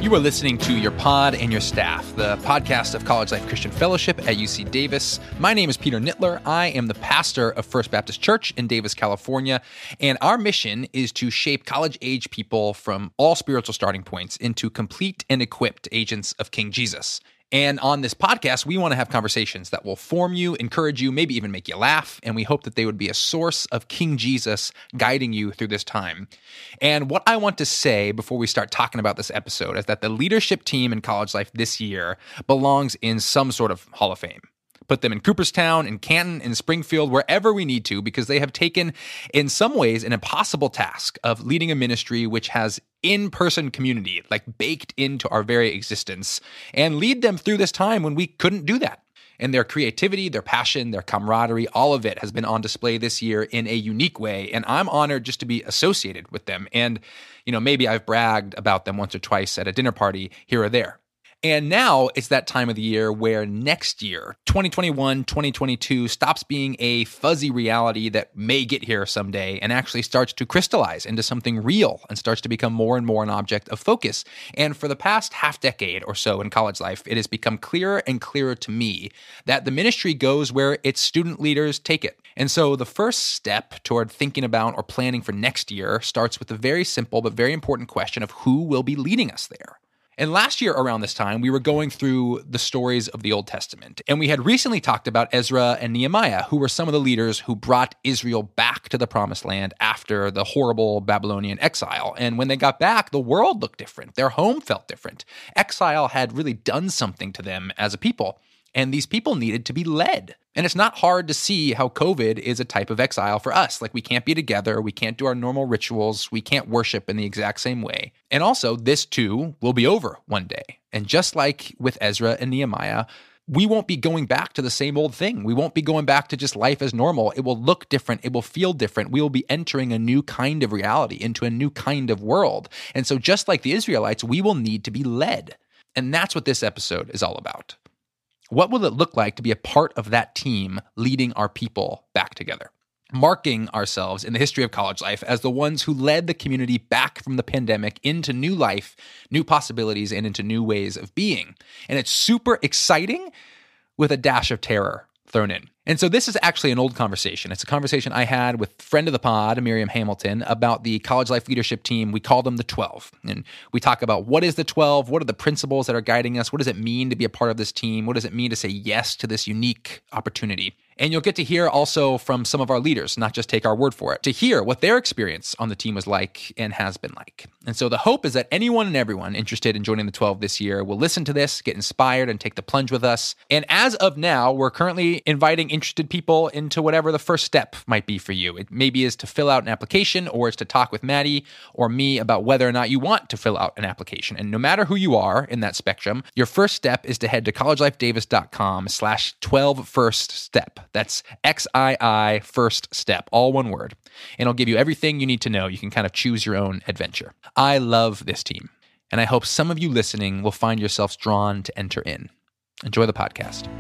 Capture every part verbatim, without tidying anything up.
You are listening to Your Pod and Your Staff, the podcast of College Life Christian Fellowship at U C Davis. My name is Peter Nittler. I am the pastor of First Baptist Church in Davis, California, and our mission is to shape college-age people from all spiritual starting points into complete and equipped agents of King Jesus. And on this podcast, we want to have conversations that will form you, encourage you, maybe even make you laugh, and we hope that they would be a source of King Jesus guiding you through this time. And what I want to say before we start talking about this episode is that the leadership team in College Life this year belongs in some sort of Hall of Fame. Put them in Cooperstown, in Canton, in Springfield, wherever we need to, because they have taken, in some ways, an impossible task of leading a ministry which has in-person community, like baked into our very existence, and lead them through this time when we couldn't do that. And their creativity, their passion, their camaraderie, all of it has been on display this year in a unique way. And I'm honored just to be associated with them. And, you know, maybe I've bragged about them once or twice at a dinner party here or there. And now it's that time of the year where next year, twenty twenty-one, twenty twenty-two, stops being a fuzzy reality that may get here someday and actually starts to crystallize into something real and starts to become more and more an object of focus. And for the past half decade or so in college life, it has become clearer and clearer to me that the ministry goes where its student leaders take it. And so the first step toward thinking about or planning for next year starts with the very simple but very important question of who will be leading us there. And last year around this time, we were going through the stories of the Old Testament. And we had recently talked about Ezra and Nehemiah, who were some of the leaders who brought Israel back to the Promised Land after the horrible Babylonian exile. And when they got back, the world looked different. Their home felt different. Exile had really done something to them as a people. And these people needed to be led. And it's not hard to see how COVID is a type of exile for us. Like, we can't be together, we can't do our normal rituals, we can't worship in the exact same way. And also, this too will be over one day. And just like with Ezra and Nehemiah, we won't be going back to the same old thing. We won't be going back to just life as normal. It will look different. It will feel different. We will be entering a new kind of reality, into a new kind of world. And so just like the Israelites, we will need to be led. And that's what this episode is all about. What will it look like to be a part of that team leading our people back together? Marking ourselves in the history of college life as the ones who led the community back from the pandemic into new life, new possibilities, and into new ways of being. And it's super exciting with a dash of terror thrown in. And so this is actually an old conversation. It's a conversation I had with friend of the pod, Miriam Hamilton, about the College Life leadership team. We call them the twelve. And we talk about what is the twelve? What are the principles that are guiding us? What does it mean to be a part of this team? What does it mean to say yes to this unique opportunity? And you'll get to hear also from some of our leaders, not just take our word for it, to hear what their experience on the team was like and has been like. And so the hope is that anyone and everyone interested in joining the twelve this year will listen to this, get inspired, and take the plunge with us. And as of now, we're currently inviting interested people into whatever the first step might be for you. It maybe is to fill out an application, or it's to talk with Maddie or me about whether or not you want to fill out an application. And no matter who you are in that spectrum, your first step is to head to collegelifedavis.com slash 12 first step. That's X I I first step, all one word. And it'll give you everything you need to know. You can kind of choose your own adventure. I love this team, and I hope some of you listening will find yourselves drawn to enter in. Enjoy the podcast.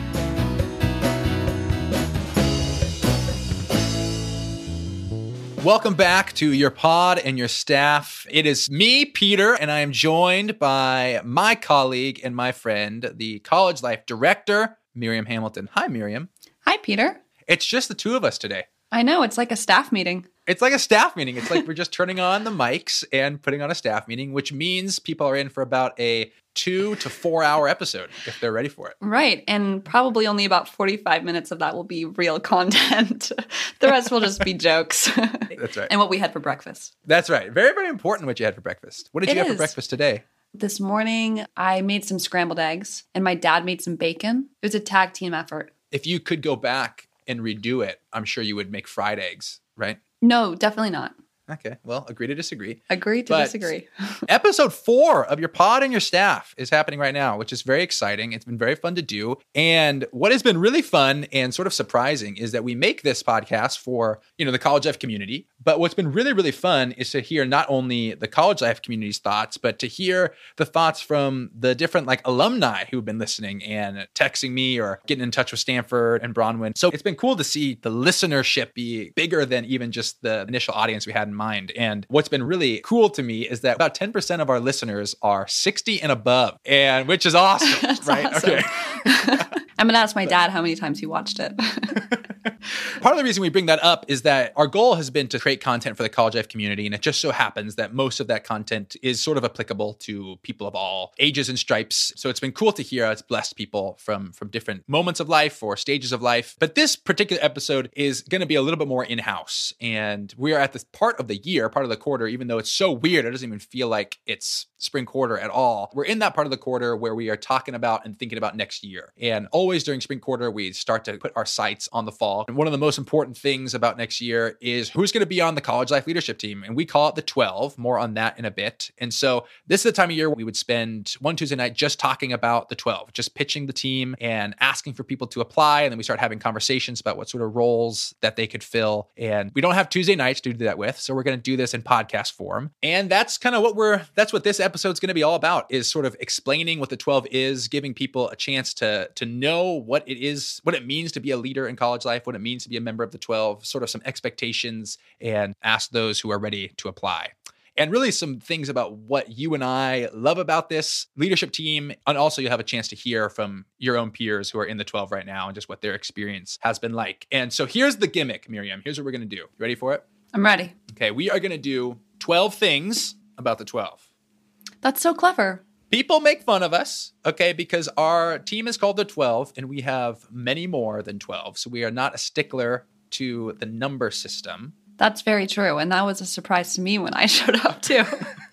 Welcome back to Your Pod and Your Staff. It is me, Peter, and I am joined by my colleague and my friend, the College Life Director, Miriam Hamilton. Hi, Miriam. Hi, Peter. It's just the two of us today. I know, it's like a staff meeting. It's like a staff meeting. It's like we're just turning on the mics and putting on a staff meeting, which means people are in for about a two to four hour episode if they're ready for it. Right. And probably only about forty-five minutes of that will be real content. The rest will just be jokes. That's right. And what we had for breakfast. That's right. Very, very important what you had for breakfast. What did It you have is. for breakfast today? This morning, I made some scrambled eggs, and my dad made some bacon. It was a tag team effort. If you could go back and redo it, I'm sure you would make fried eggs, right? No, definitely not. Okay, well, agree to disagree. Agree to But disagree. Episode four of Your Pod and Your Staff is happening right now, which is very exciting. It's been very fun to do. And what has been really fun and sort of surprising is that we make this podcast for, you know, the college life community. But what's been really, really fun is to hear not only the college life community's thoughts, but to hear the thoughts from the different like alumni who've been listening and texting me or getting in touch with Stanford and Bronwyn. So it's been cool to see the listenership be bigger than even just the initial audience we had in mind. And what's been really cool to me is that about ten percent of our listeners are sixty and above, and which is awesome, That's right? awesome. Okay. I'm going to ask my dad how many times he watched it. Part of the reason we bring that up is that our goal has been to create content for the College Life community, and it just so happens that most of that content is sort of applicable to people of all ages and stripes. So it's been cool to hear how it's blessed people from, from different moments of life or stages of life. But this particular episode is going to be a little bit more in-house, and we are at this part of the year, part of the quarter, even though it's so weird, it doesn't even feel like it's spring quarter at all. We're in that part of the quarter where we are talking about and thinking about next year. And always during spring quarter, we start to put our sights on the fall. And one of the most important things about next year is who's going to be on the College Life leadership team. And we call it the twelve, more on that in a bit. And so this is the time of year we would spend one Tuesday night just talking about the twelve, just pitching the team and asking for people to apply. And then we start having conversations about what sort of roles that they could fill. And we don't have Tuesday nights to do that with. So we're going to do this in podcast form. And that's kind of what we're, that's what this episode is going to be all about, is sort of explaining what the twelve is, giving people a chance to, to know what it is, what it means to be a leader in college life, what it means to be a member of the twelve, sort of some expectations, and ask those who are ready to apply. And really some things about what you and I love about this leadership team. And also you'll have a chance to hear from your own peers who are in the twelve right now and just what their experience has been like. And so here's the gimmick, Miriam. Here's what we're going to do. You ready for it? I'm ready. Okay, we are going to do twelve things about the twelve. That's so clever. People make fun of us, okay, because our team is called the twelve, and we have many more than twelve. So we are not a stickler to the number system. That's very true. And that was a surprise to me when I showed up too.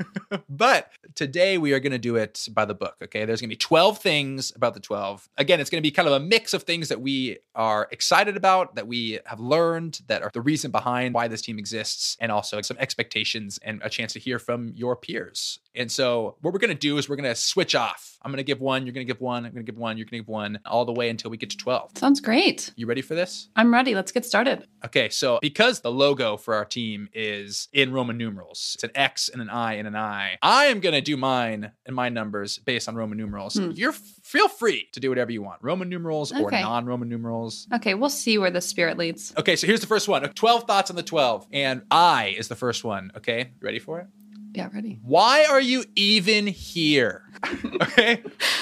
But today we are going to do it by the book, okay? There's going to be twelve things about the twelve. Again, it's going to be kind of a mix of things that we are excited about, that we have learned, that are the reason behind why this team exists, and also some expectations and a chance to hear from your peers. And so what we're going to do is we're going to switch off. I'm going to give one, you're going to give one, I'm going to give one, you're going to give one, all the way until we get to twelve. Sounds great. You ready for this? I'm ready. Let's get started. Okay, so because the logo for our team is in Roman numerals, it's an X and an I and an I, I am going to do mine and my numbers based on Roman numerals. Hmm. You're feel free to do whatever you want, Roman numerals or Okay. non-Roman numerals. Okay, we'll see where the spirit leads. Okay, so here's the first one. twelve thoughts on the twelve, and I is the first one, okay? You ready for it? Yeah, ready. Why are you even here? Okay?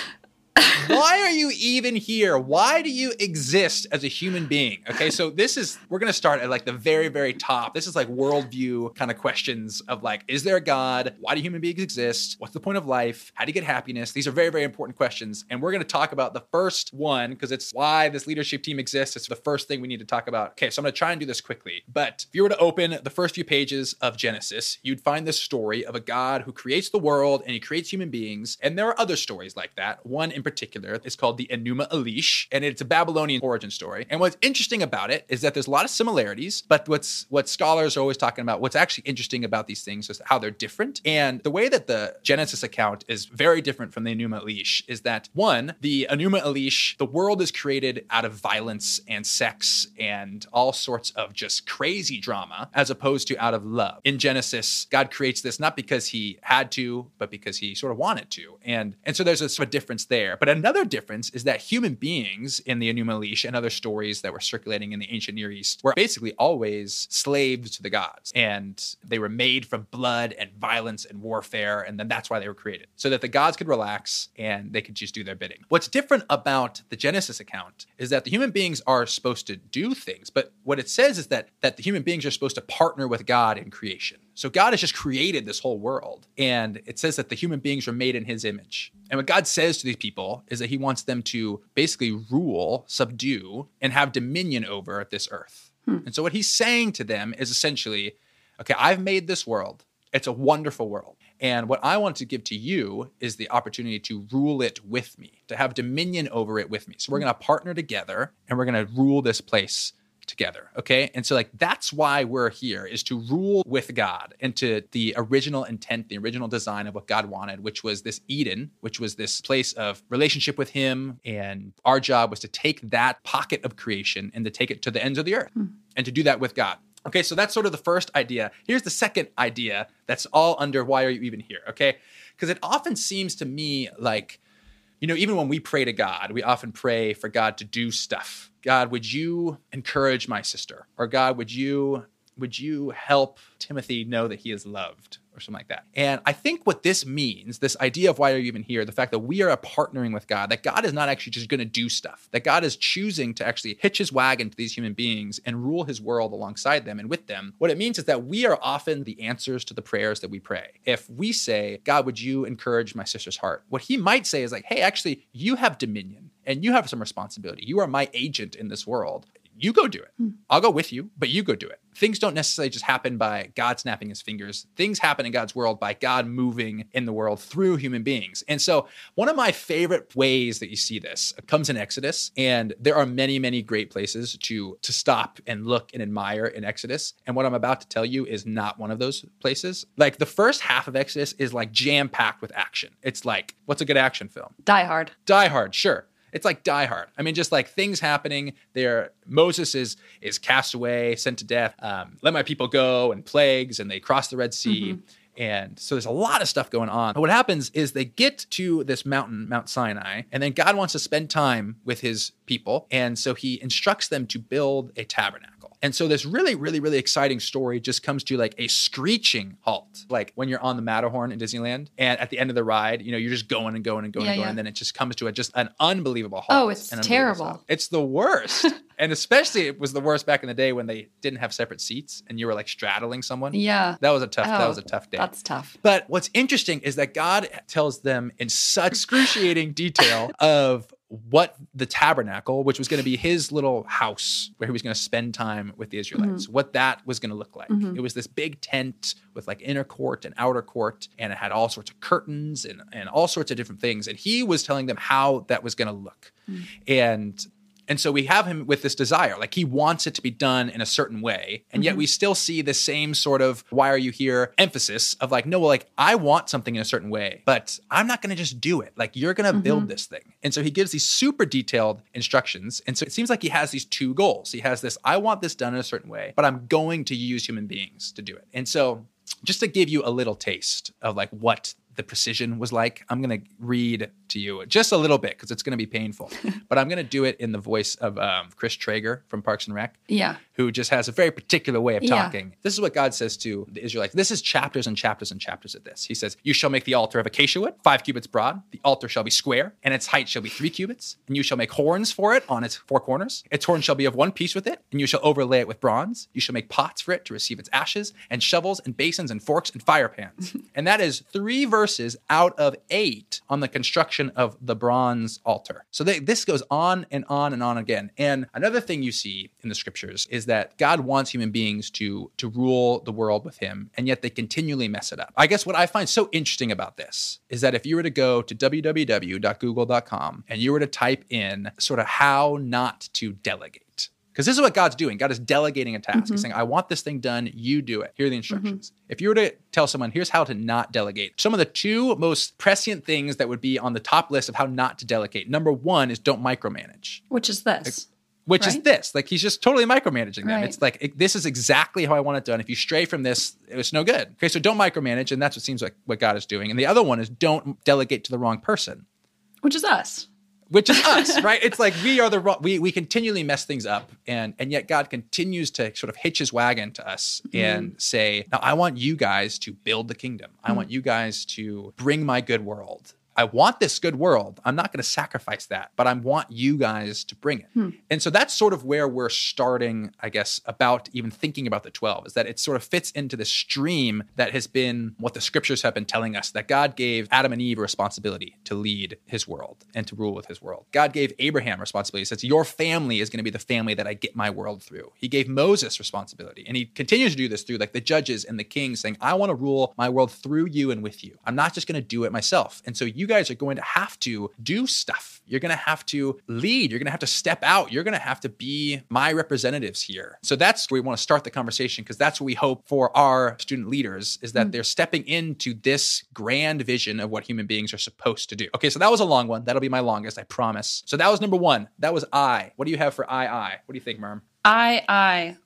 Why are you even here? Why do you exist as a human being? Okay, so this is, we're going to start at like the very, very top. This is like worldview kind of questions of like, is there a God? Why do human beings exist? What's the point of life? How do you get happiness? These are very, very important questions. And we're going to talk about the first one because it's why this leadership team exists. It's the first thing we need to talk about. Okay, so I'm going to try and do this quickly. But if you were to open the first few pages of Genesis, you'd find this story of a God who creates the world and he creates human beings. And there are other stories like that. One in particular is called the Enuma Elish, and it's a Babylonian origin story. And what's interesting about it is that there's a lot of similarities, but what's what scholars are always talking about, what's actually interesting about these things is how they're different. And the way that the Genesis account is very different from the Enuma Elish is that, one, the Enuma Elish, the world is created out of violence and sex and all sorts of just crazy drama, as opposed to out of love. In Genesis, God creates this not because he had to, but because he sort of wanted to. And, and so there's a sort of difference there. But another difference is that human beings in the Enuma Elish and other stories that were circulating in the ancient Near East were basically always slaves to the gods. And they were made from blood and violence and warfare. And then that's why they were created, so that the gods could relax and they could just do their bidding. What's different about the Genesis account is that the human beings are supposed to do things. But what it says is that, that the human beings are supposed to partner with God in creation. So God has just created this whole world. And it says that the human beings were made in his image. And what God says to these people is that he wants them to basically rule, subdue, and have dominion over this earth. Hmm. And so what he's saying to them is essentially, okay, I've made this world. It's a wonderful world. And what I want to give to you is the opportunity to rule it with me, to have dominion over it with me. So we're going to partner together and we're going to rule this place together. Okay. And so like, that's why we're here, is to rule with God and to the original intent, the original design of what God wanted, which was this Eden, which was this place of relationship with him. And our job was to take that pocket of creation and to take it to the ends of the earth hmm. and to do that with God. Okay. So that's sort of the first idea. Here's the second idea that's all under why are you even here? Okay. Because it often seems to me like, you know, even when we pray to God, we often pray for God to do stuff. God, would you encourage my sister? Or God, would you would you help Timothy know that he is loved? Or something like that. And I think what this means, this idea of why are you even here, the fact that we are partnering with God, that God is not actually just going to do stuff, that God is choosing to actually hitch his wagon to these human beings and rule his world alongside them and with them. What it means is that we are often the answers to the prayers that we pray. If we say, God, would you encourage my sister's heart? What he might say is like, hey, actually, you have dominion and you have some responsibility. You are my agent in this world. You go do it. Hmm. I'll go with you, but you go do it. Things don't necessarily just happen by God snapping his fingers. Things happen in God's world by God moving in the world through human beings. And so one of my favorite ways that you see this comes in Exodus. And there are many, many great places to, to stop and look and admire in Exodus. And what I'm about to tell you is not one of those places. Like the first half of Exodus is like jam-packed with action. It's like, what's a good action film? Die Hard. Die Hard, sure. It's like Die Hard. I mean, just like things happening there. Moses is is cast away, sent to death. Um, let my people go, and plagues, and they cross the Red Sea. Mm-hmm. And so there's a lot of stuff going on. But what happens is they get to this mountain, Mount Sinai, and then God wants to spend time with his people. And so he instructs them to build a tabernacle. And so this really, really, really exciting story just comes to like a screeching halt. Like when you're on the Matterhorn in Disneyland and at the end of the ride, you know, you're just going and going and going yeah, and going. Yeah. And then it just comes to a, just an unbelievable halt. Oh, it's terrible. Halt. It's the worst. And especially it was the worst back in the day when they didn't have separate seats and you were like straddling someone. Yeah. That was a tough, oh, that was a tough day. That's tough. But what's interesting is that God tells them in such excruciating detail of what the tabernacle, which was going to be his little house where he was going to spend time with the Israelites, mm-hmm. what that was going to look like. Mm-hmm. It was this big tent with like inner court and outer court, and it had all sorts of curtains and, and all sorts of different things. And he was telling them how that was going to look. Mm-hmm. And And so we have him with this desire, like he wants it to be done in a certain way. And yet mm-hmm. we still see the same sort of, why are you here emphasis of like, no, well, like I want something in a certain way, but I'm not going to just do it. Like you're going to mm-hmm. build this thing. And so he gives these super detailed instructions. And so it seems like he has these two goals. He has this, I want this done in a certain way, but I'm going to use human beings to do it. And so just to give you a little taste of like what the precision was like, I'm going to read to you just a little bit because it's going to be painful, but I'm going to do it in the voice of um, Chris Traeger from Parks and Rec, yeah, who just has a very particular way of yeah. talking. This is what God says to the Israelites. This is chapters and chapters and chapters of this. He says, you shall make the altar of acacia wood, five cubits broad. The altar shall be square, and its height shall be three cubits. And you shall make horns for it on its four corners. Its horns shall be of one piece with it, and you shall overlay it with bronze. You shall make pots for it to receive its ashes, and shovels and basins and forks and fire pans. And that is three verses out of eight on the construction of the bronze altar. So they, this goes on and on and on again. And another thing you see in the scriptures is that God wants human beings to, to rule the world with him, and yet they continually mess it up. I guess what I find so interesting about this is that if you were to go to w w w dot google dot com and you were to type in sort of how not to delegate, because this is what God's doing. God is delegating a task. Mm-hmm. He's saying, I want this thing done. You do it. Here are the instructions. Mm-hmm. If you were to tell someone, here's how to not delegate, some of the two most prescient things that would be on the top list of how not to delegate. Number one is don't micromanage. Which is this. Like, which right? is this. Like he's just totally micromanaging them. Right. It's like, it, this is exactly how I want it done. If you stray from this, it's no good. Okay, so don't micromanage. And that's what seems like what God is doing. And the other one is don't delegate to the wrong person. Which is us. Which is us, right? It's like we are the we we continually mess things up, and and yet God continues to sort of hitch his wagon to us and mm. say, now I want you guys to build the kingdom. I mm. want you guys to bring my good world. I want this good world. I'm not going to sacrifice that, but I want you guys to bring it. Hmm. And so that's sort of where we're starting, I guess, about even thinking about the twelve, is that it sort of fits into the stream that has been what the scriptures have been telling us, that God gave Adam and Eve a responsibility to lead his world and to rule with his world. God gave Abraham responsibility. He says, your family is going to be the family that I get my world through. He gave Moses responsibility, and he continues to do this through like the judges and the kings, saying, I want to rule my world through you and with you. I'm not just going to do it myself. And so you You guys are going to have to do stuff. You're going to have to lead. You're going to have to step out. You're going to have to be my representatives here. So that's where we want to start the conversation, because that's what we hope for our student leaders, is that mm. they're stepping into this grand vision of what human beings are supposed to do. Okay, so that was a long one. That'll be my longest, I promise. So that was number one. That was I. What do you have for I, I? What do you think, Merm? I, I.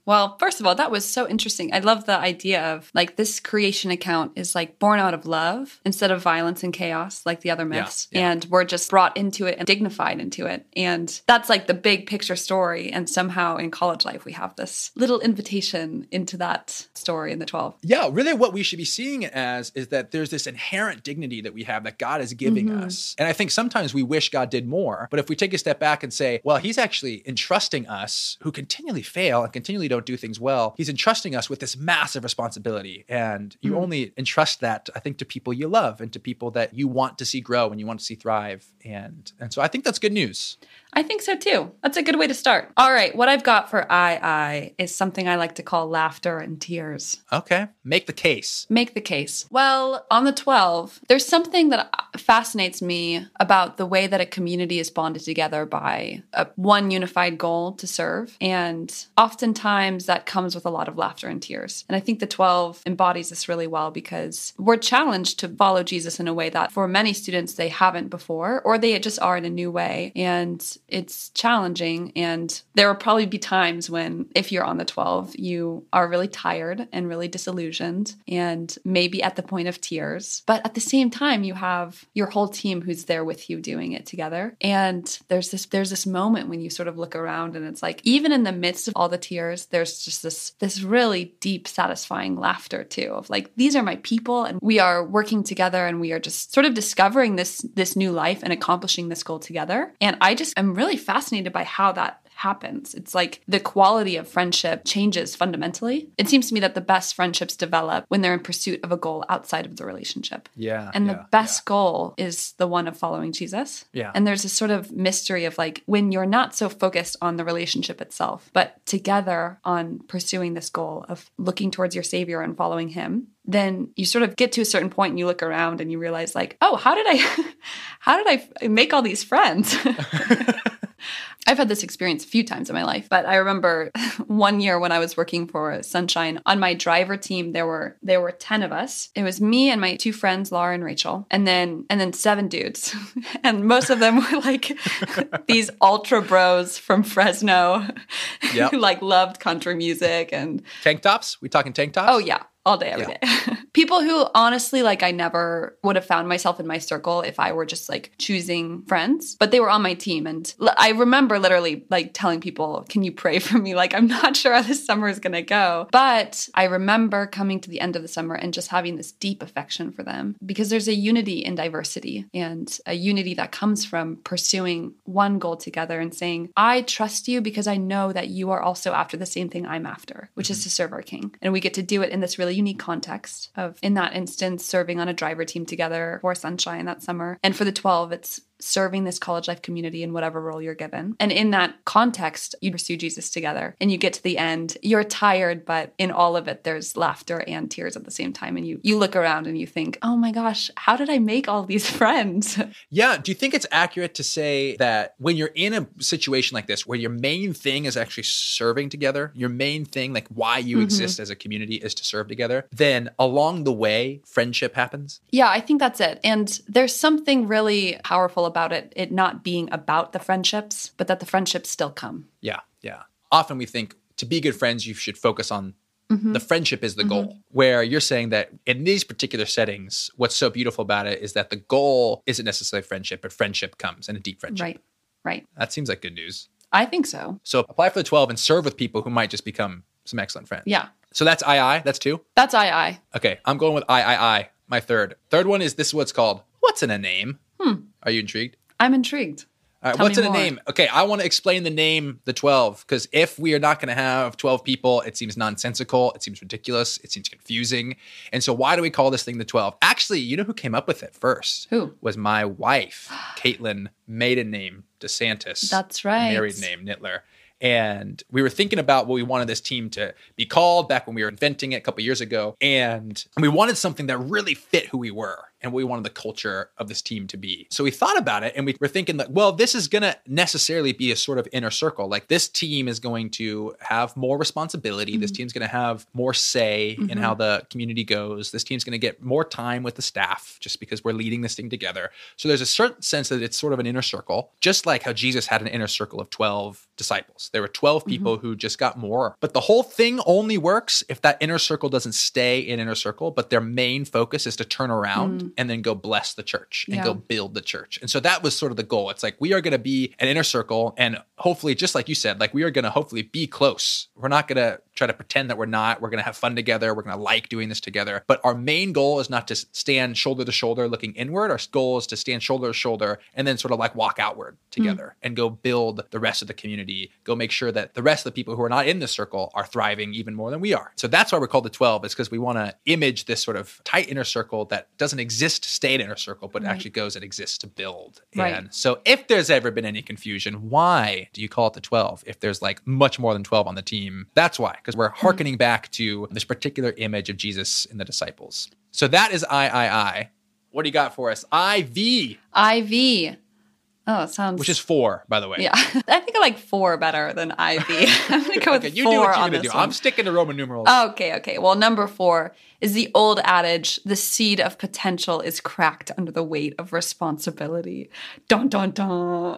Well, first of all, that was so interesting. I love the idea of like this creation account is like born out of love instead of violence and chaos like the other myths. Yeah, yeah. And we're just brought into it and dignified into it. And that's like the big picture story. And somehow in college life, we have this little invitation into that story in the twelve. Yeah, really what we should be seeing it as is that there's this inherent dignity that we have that God is giving Mm-hmm. us. And I think sometimes we wish God did more. But if we take a step back and say, well, he's actually entrusting us who continually fail and continually don't do things well, he's entrusting us with this massive responsibility. And you Mm-hmm. only entrust that, I think, to people you love and to people that you want to see grow and you want to see thrive. And, and so I think that's good news. I think so too. That's a good way to start. All right, what I've got for I I is something I like to call laughter and tears. Okay. Make the case. Make the case. Well, on the twelve, there's something that fascinates me about the way that a community is bonded together by a, one unified goal to serve. And oftentimes that comes with a lot of laughter and tears. And I think the twelve embodies this really well because we're challenged to follow Jesus in a way that for many students they haven't before, or they just are in a new way. And it's challenging. And there will probably be times when, if you're on the twelve, you are really tired and really disillusioned and maybe at the point of tears. But at the same time, you have your whole team who's there with you doing it together. And there's this there's this moment when you sort of look around and it's like, even in the midst of all the tears, there's just this this really deep, satisfying laughter too of like, these are my people and we are working together and we are just sort of discovering this this new life and accomplishing this goal together. And I just am really fascinated by how that happens. It's like the quality of friendship changes fundamentally. It seems to me that the best friendships develop when they're in pursuit of a goal outside of the relationship. Yeah. And yeah, the best yeah. goal is the one of following Jesus. Yeah. And there's this sort of mystery of like when you're not so focused on the relationship itself, but together on pursuing this goal of looking towards your Savior and following him, then you sort of get to a certain point and you look around and you realize like, oh, how did I, how did I make all these friends? I've had this experience a few times in my life, but I remember one year when I was working for Sunshine, on my driver team, there were there were ten of us. It was me and my two friends, Laura and Rachel, and then and then seven dudes. And most of them were like these ultra bros from Fresno yep. who like loved country music and tank tops. We talking tank tops? Oh yeah. All day, every yeah. day. People who honestly, like I never would have found myself in my circle if I were just like choosing friends, but they were on my team. And l- I remember literally like telling people, can you pray for me? Like, I'm not sure how this summer is going to go. But I remember coming to the end of the summer and just having this deep affection for them because there's a unity in diversity and a unity that comes from pursuing one goal together and saying, I trust you because I know that you are also after the same thing I'm after, which mm-hmm. is to serve our King. And we get to do it in this really unique context of, in that instance, serving on a driver team together for Sunshine that summer. And for the twelve, it's serving this college life community in whatever role you're given. And in that context, you pursue Jesus together and you get to the end, you're tired, but in all of it, there's laughter and tears at the same time. And you, you look around and you think, oh my gosh, how did I make all these friends? Yeah. Do you think it's accurate to say that when you're in a situation like this, where your main thing is actually serving together, your main thing, like why you mm-hmm. exist as a community is to serve together, then along the way, friendship happens? Yeah, I think that's it. And there's something really powerful about it, it not being about the friendships, but that the friendships still come. Yeah, yeah. Often we think to be good friends, you should focus on mm-hmm. the friendship is the mm-hmm. goal. Where you're saying that in these particular settings, what's so beautiful about it is that the goal isn't necessarily friendship, but friendship comes and a deep friendship. Right, right. That seems like good news. I think so. So apply for the twelve and serve with people who might just become some excellent friends. Yeah. So that's I I, that's two? That's I I. Okay, I'm going with I I I, my third. Third one is, this is what's called, what's in a name? Hmm. Are you intrigued? I'm intrigued. All right, Tell what's me in a more. name? Okay, I want to explain the name, the twelve, because if we are not going to have twelve people, it seems nonsensical, it seems ridiculous, it seems confusing. And so why do we call this thing the twelve? Actually, you know who came up with it first? Who? Was my wife, Caitlin, maiden name DeSantis. That's right. Married name Nittler. And we were thinking about what we wanted this team to be called back when we were inventing it a couple years ago. And we wanted something that really fit who we were. and what we wanted the culture of this team to be. So we thought about it and we were thinking that, well, this is going to necessarily be a sort of inner circle. Like this team is going to have more responsibility. Mm-hmm. This team's going to have more say mm-hmm. in how the community goes. This team's going to get more time with the staff just because we're leading this thing together. So there's a certain sense that it's sort of an inner circle, just like how Jesus had an inner circle of twelve disciples. There were twelve people mm-hmm. who just got more. But the whole thing only works if that inner circle doesn't stay in inner circle, but their main focus is to turn around mm. and then go bless the church and yeah. go build the church. And so that was sort of the goal. It's like, we are going to be an inner circle, and hopefully, just like you said, like we are going to hopefully be close. We're not going to try to pretend that we're not. We're going to have fun together. We're going to like doing this together. But our main goal is not to stand shoulder to shoulder looking inward. Our goal is to stand shoulder to shoulder and then sort of like walk outward together mm. and go build the rest of the community, go make sure that the rest of the people who are not in the circle are thriving even more than we are. So that's why we're called the twelve, is because we want to image this sort of tight inner circle that doesn't exist to stay in inner circle, but right. actually goes and exists to build. Right. And so if there's ever been any confusion, why do you call it the twelve if there's like much more than twelve on the team? That's why, because we're hearkening mm. back to this particular image of Jesus in the disciples. So that is I, I, I. What do you got for us? I V. I V. Oh, it sounds... Which is four, by the way. Yeah. I think I like four better than I V. I'm going to go with okay, you four do what you're on gonna this do. one. I'm sticking to Roman numerals. Okay, okay. Well, number four is the old adage, the seed of potential is cracked under the weight of responsibility. Dun, dun, dun.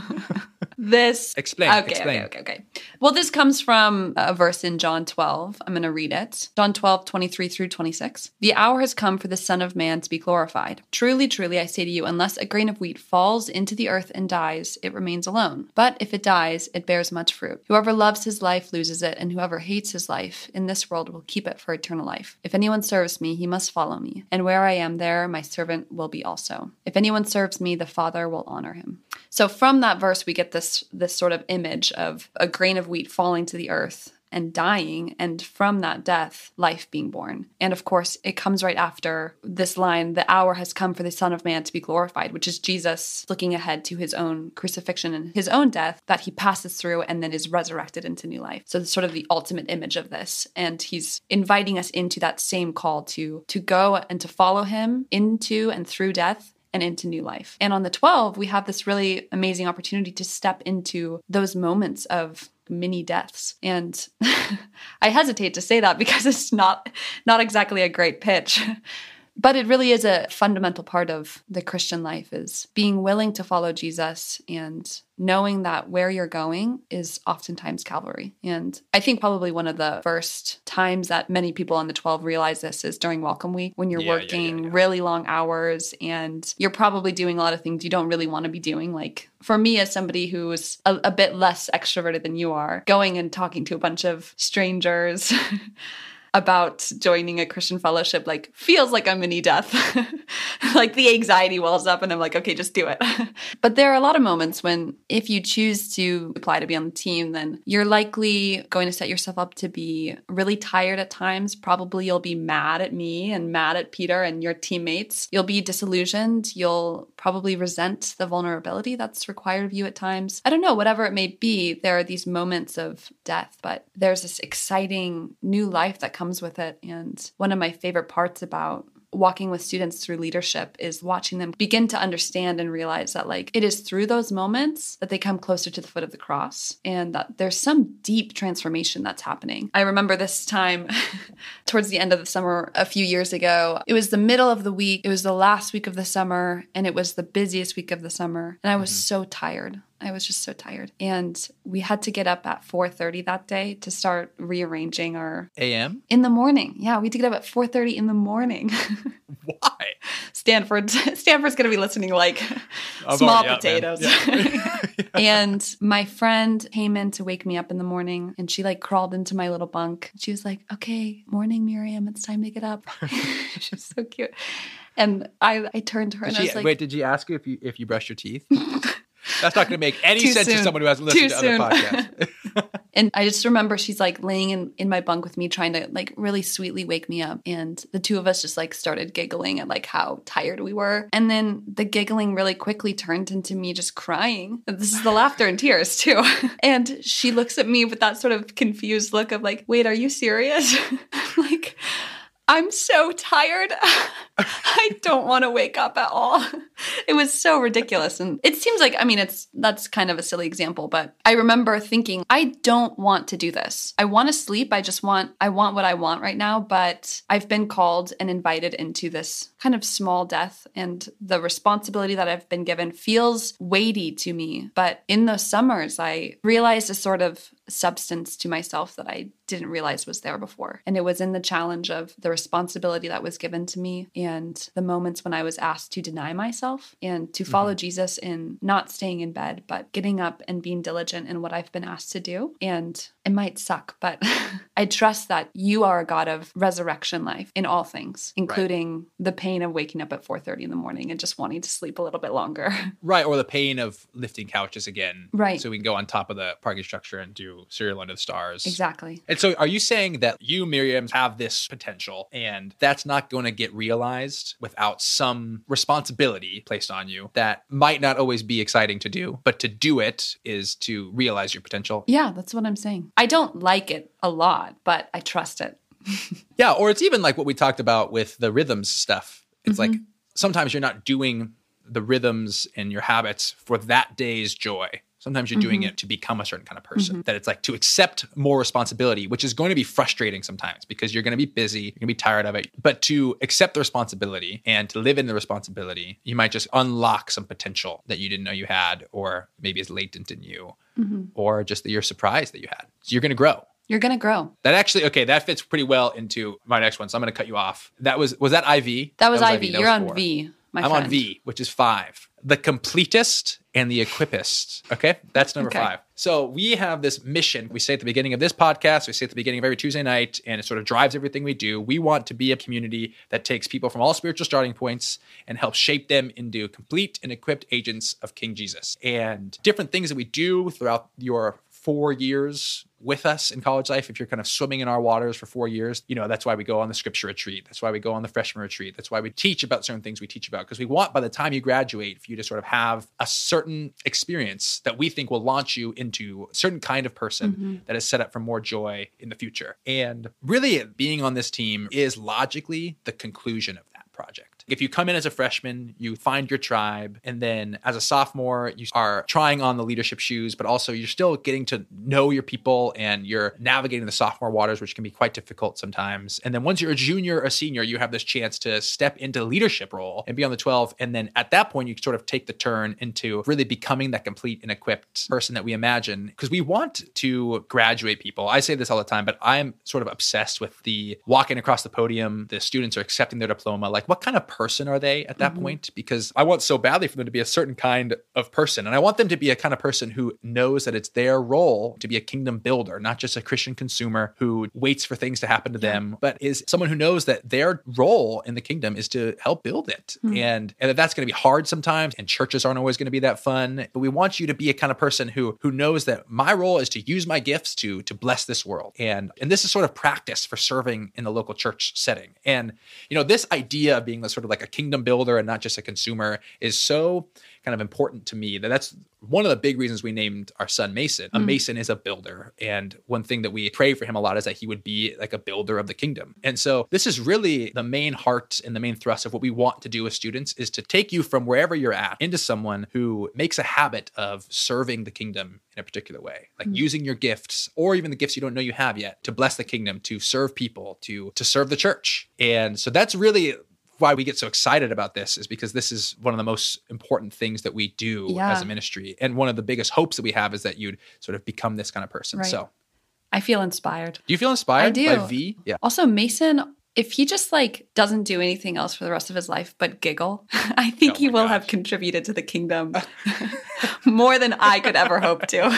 This... Explain, okay, explain. Okay, okay, okay. Well, this comes from a verse in John twelve. I'm going to read it. John twelve, twenty-three through twenty-six. The hour has come for the Son of Man to be glorified. Truly, truly, I say to you, unless a grain of wheat falls into the earth and dies, it remains alone. But if it dies, it bears much fruit. Whoever loves his life loses it, and whoever hates his life in this world will keep it for eternal life. If anyone serves me, he must follow me. And where I am, there my servant will be also. If anyone serves me, the Father will honor him. So from that verse, we get this, this sort of image of a grain of wheat falling to the earth and dying, and from that death, life being born. And of course, it comes right after this line, the hour has come for the Son of Man to be glorified, which is Jesus looking ahead to his own crucifixion and his own death that he passes through and then is resurrected into new life. So it's sort of the ultimate image of this. And he's inviting us into that same call to, to go and to follow him into and through death and into new life. And on the twelve, we have this really amazing opportunity to step into those moments of mini deaths. And I hesitate to say that because it's not not exactly a great pitch. But it really is a fundamental part of the Christian life, is being willing to follow Jesus and knowing that where you're going is oftentimes Calvary. And I think probably one of the first times that many people on the twelve realize this is during Welcome Week, when you're yeah, working yeah, yeah, yeah. really long hours and you're probably doing a lot of things you don't really want to be doing. Like for me, as somebody who's a, a bit less extroverted than you are, going and talking to a bunch of strangers about joining a Christian fellowship, like, feels like a mini death. Like the anxiety wells up and I'm like, okay, just do it. But there are a lot of moments when if you choose to apply to be on the team, then you're likely going to set yourself up to be really tired at times. Probably you'll be mad at me and mad at Peter and your teammates. You'll be disillusioned. You'll probably resent the vulnerability that's required of you at times. I don't know, whatever it may be, there are these moments of death, but there's this exciting new life that comes with it. And one of my favorite parts about walking with students through leadership is watching them begin to understand and realize that, like, it is through those moments that they come closer to the foot of the cross, and that there's some deep transformation that's happening. I remember this time towards the end of the summer a few years ago. It was the middle of the week. It was the last week of the summer, and it was the busiest week of the summer. And I was mm-hmm. so tired. I was just so tired. And we had to get up at four thirty that day to start rearranging our... A M? In the morning. Yeah, we had to get up at four thirty in the morning. Why? Stanford. Stanford's going to be listening like I'm small already potatoes. Up, yeah. And my friend came in to wake me up in the morning, and she like crawled into my little bunk. She was like, okay, morning, Miriam, it's time to get up. She was so cute. And I, I turned to her did and she, I was like... Wait, did you ask you if you, if you brushed your teeth? That's not going to make any Too sense soon. to someone who hasn't listened Too to soon. other podcasts. And I just remember she's like laying in, in my bunk with me, trying to like really sweetly wake me up. And the two of us just like started giggling at like how tired we were. And then the giggling really quickly turned into me just crying. And this is the laughter and tears too. And she looks at me with that sort of confused look of like, wait, are you serious? Like, I'm so tired. I don't want to wake up at all. It was so ridiculous. And it seems like, I mean, it's that's kind of a silly example, but I remember thinking, I don't want to do this. I want to sleep. I just want, I want what I want right now. But I've been called and invited into this kind of small death. And the responsibility that I've been given feels weighty to me. But in those summers, I realized a sort of substance to myself that I didn't realize was there before. And it was in the challenge of the responsibility that was given to me and the moments when I was asked to deny myself and to follow mm-hmm. Jesus in not staying in bed, but getting up and being diligent in what I've been asked to do. And it might suck, but I trust that you are a God of resurrection life in all things, including right. the pain of waking up at four thirty in the morning and just wanting to sleep a little bit longer. Right. Or the pain of lifting couches again. Right. So we can go on top of the parking structure and do Serial Under the Stars. Exactly. And so are you saying that you, Miriam, have this potential and that's not going to get realized without some responsibility placed on you that might not always be exciting to do, but to do it is to realize your potential? Yeah, that's what I'm saying. I don't like it a lot, but I trust it. Yeah, or it's even like what we talked about with the rhythms stuff. It's mm-hmm. like sometimes you're not doing the rhythms and your habits for that day's joy. Sometimes you're mm-hmm. doing it to become a certain kind of person. Mm-hmm. That it's like to accept more responsibility, which is going to be frustrating sometimes because you're going to be busy, you're going to be tired of it. But to accept the responsibility and to live in the responsibility, you might just unlock some potential that you didn't know you had, or maybe is latent in you, mm-hmm. or just that you're surprised that you had. So you're going to grow. You're going to grow. That actually, okay, that fits pretty well into my next one. So I'm going to cut you off. That was, was that I V? That was, that was I V. I V. That You're was on four. V, my I'm friend. on V, which is five. The completest and the equipist. Okay, that's number okay. five. So we have this mission. We say at the beginning of this podcast, we say at the beginning of every Tuesday night, and it sort of drives everything we do. We want to be a community that takes people from all spiritual starting points and helps shape them into complete and equipped agents of King Jesus. And different things that we do throughout your four years with us in college life, if you're kind of swimming in our waters for four years, you know, that's why we go on the scripture retreat. That's why we go on the freshman retreat. That's why we teach about certain things we teach about, because we want by the time you graduate for you to sort of have a certain experience that we think will launch you into a certain kind of person mm-hmm. that is set up for more joy in the future. And really being on this team is logically the conclusion of that project. If you come in as a freshman, you find your tribe. And then as a sophomore, you are trying on the leadership shoes, but also you're still getting to know your people and you're navigating the sophomore waters, which can be quite difficult sometimes. And then once you're a junior or senior, you have this chance to step into leadership role and be on the twelve. And then at that point, you sort of take the turn into really becoming that complete and equipped person that we imagine. Because we want to graduate people. I say this all the time, but I'm sort of obsessed with the walking across the podium, the students are accepting their diploma. Like, what kind of person are they at that mm-hmm. point? Because I want so badly for them to be a certain kind of person. And I want them to be a kind of person who knows that it's their role to be a kingdom builder, not just a Christian consumer who waits for things to happen to yeah. them, but is someone who knows that their role in the kingdom is to help build it. Mm-hmm. And, and that that's going to be hard sometimes, and churches aren't always going to be that fun. But we want you to be a kind of person who who knows that my role is to use my gifts to, to bless this world. And, and this is sort of practice for serving in the local church setting. And, you know, this idea of being sort of like a kingdom builder and not just a consumer is so kind of important to me that that's one of the big reasons we named our son Mason. A mm. Mason is a builder. And one thing that we pray for him a lot is that he would be like a builder of the kingdom. And so this is really the main heart and the main thrust of what we want to do with students, is to take you from wherever you're at into someone who makes a habit of serving the kingdom in a particular way, like mm. using your gifts or even the gifts you don't know you have yet to bless the kingdom, to serve people, to, to serve the church. And so that's really why we get so excited about this, is because this is one of the most important things that we do yeah. as a ministry. And one of the biggest hopes that we have is that you'd sort of become this kind of person. Right. So I feel inspired. Do you feel inspired I do. by V? Yeah. Also, Mason, if he just like doesn't do anything else for the rest of his life but giggle, I think oh he will gosh. have contributed to the kingdom more than I could ever hope to.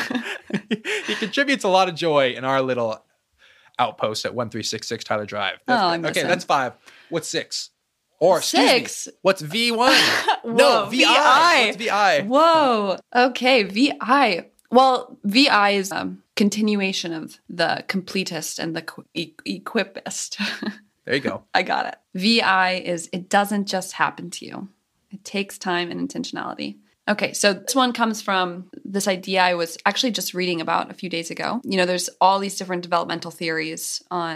He contributes a lot of joy in our little outpost at one three six six Tyler Drive. That's, oh, I miss okay, him. That's five. What's six? Or six. Me, what's V one? Whoa, no, V I. V I. What's V I? Whoa. Okay, V I. Well, V I is a um, continuation of the completist and the e- equipist. There you go. I got it. V I is it doesn't just happen to you. It takes time and intentionality. Okay, so this one comes from this idea I was actually just reading about a few days ago. You know, there's all these different developmental theories on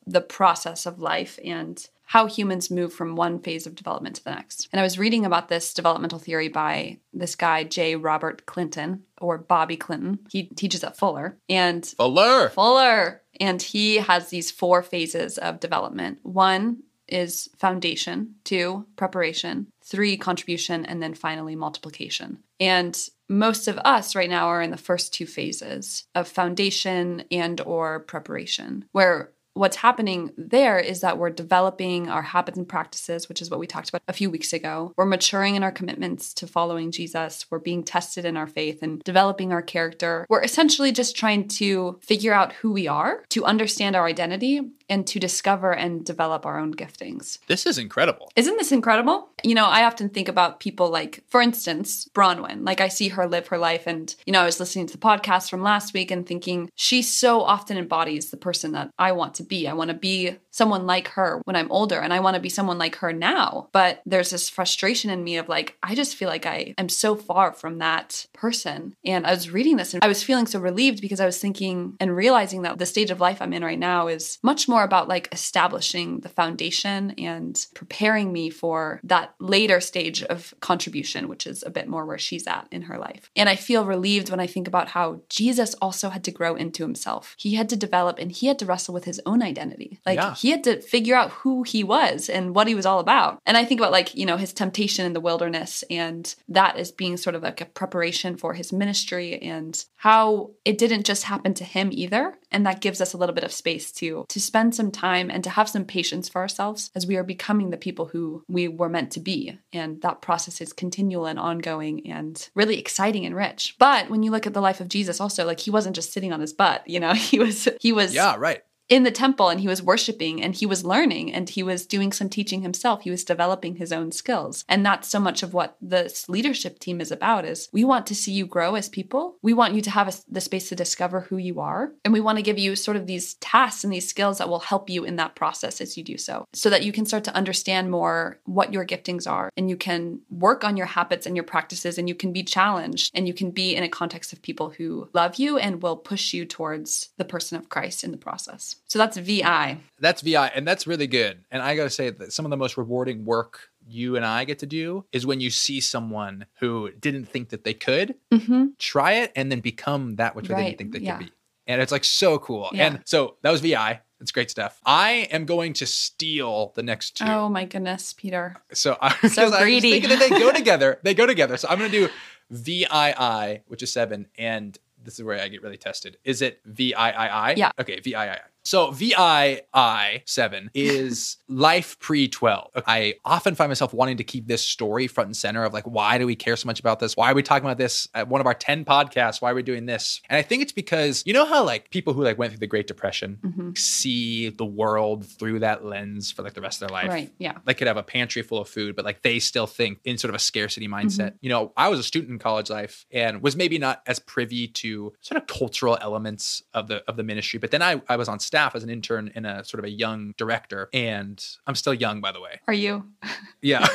the process of life and how humans move from one phase of development to the next. And I was reading about this developmental theory by this guy, J. Robert Clinton, or Bobby Clinton. He teaches at Fuller. And Fuller. Fuller. And he has these four phases of development. One is foundation, two, preparation, three, contribution, and then finally multiplication. And most of us right now are in the first two phases of foundation and or preparation, where what's happening there is that we're developing our habits and practices, which is what we talked about a few weeks ago. We're maturing in our commitments to following Jesus. We're being tested in our faith and developing our character. We're essentially just trying to figure out who we are, to understand our identity, and to discover and develop our own giftings. This is incredible. Isn't this incredible? You know, I often think about people like, for instance, Bronwyn. Like I see her live her life and, you know, I was listening to the podcast from last week and thinking she so often embodies the person that I want to be. I want to be someone like her when I'm older and I want to be someone like her now. But there's this frustration in me of like, I just feel like I am so far from that person. And I was reading this and I was feeling so relieved because I was thinking and realizing that the stage of life I'm in right now is much more about like establishing the foundation and preparing me for that later stage of contribution, which is a bit more where she's at in her life. And I feel relieved when I think about how Jesus also had to grow into himself. He had to develop and he had to wrestle with his own identity. Like Yeah. he had to figure out who he was and what he was all about. And I think about like, you know, his temptation in the wilderness and that as being sort of like a preparation for his ministry and how it didn't just happen to him either. And that gives us a little bit of space to, to spend some time and to have some patience for ourselves as we are becoming the people who we were meant to be. And that process is continual and ongoing and really exciting and rich. But when you look at the life of Jesus also, like he wasn't just sitting on his butt, you know, he was, he was Yeah, right. in the temple and he was worshiping and he was learning and he was doing some teaching himself. He was developing his own skills. And that's so much of what this leadership team is about is we want to see you grow as people. We want you to have a, the space to discover who you are. And we want to give you sort of these tasks and these skills that will help you in that process as you do so, so that you can start to understand more what your giftings are and you can work on your habits and your practices and you can be challenged and you can be in a context of people who love you and will push you towards the person of Christ in the process. So that's V I. That's V I, and that's really good. And I got to say that some of the most rewarding work you and I get to do is when you see someone who didn't think that they could Mm-hmm. try it and then become that which they Right. didn't think they Yeah. could be. And it's like so cool. Yeah. And so that was V I. It's great stuff. I am going to steal the next two. Oh my goodness, Peter. So, I, So 'cause I was greedy. thinking that they go together. They go together. So I'm going to do V I I, which is seven. And this is where I get really tested. Is it V I I I? Yeah. Okay, V I I I. So V I I seven is life pre twelve. I often find myself wanting to keep this story front and center of like, why do we care so much about this? Why are we talking about this at one of our ten podcasts? Why are we doing this? And I think it's because, you know how like people who like went through the Great Depression Mm-hmm. see the world through that lens for like the rest of their life? Right. Yeah. They could have a pantry full of food, but like they still think in sort of a scarcity mindset. You know, I was a student in college life and was maybe not as privy to sort of cultural elements of the of the ministry. But then I, I was on staff as an intern in a sort of a young director, and I'm still young, by the way. Are you? Yeah.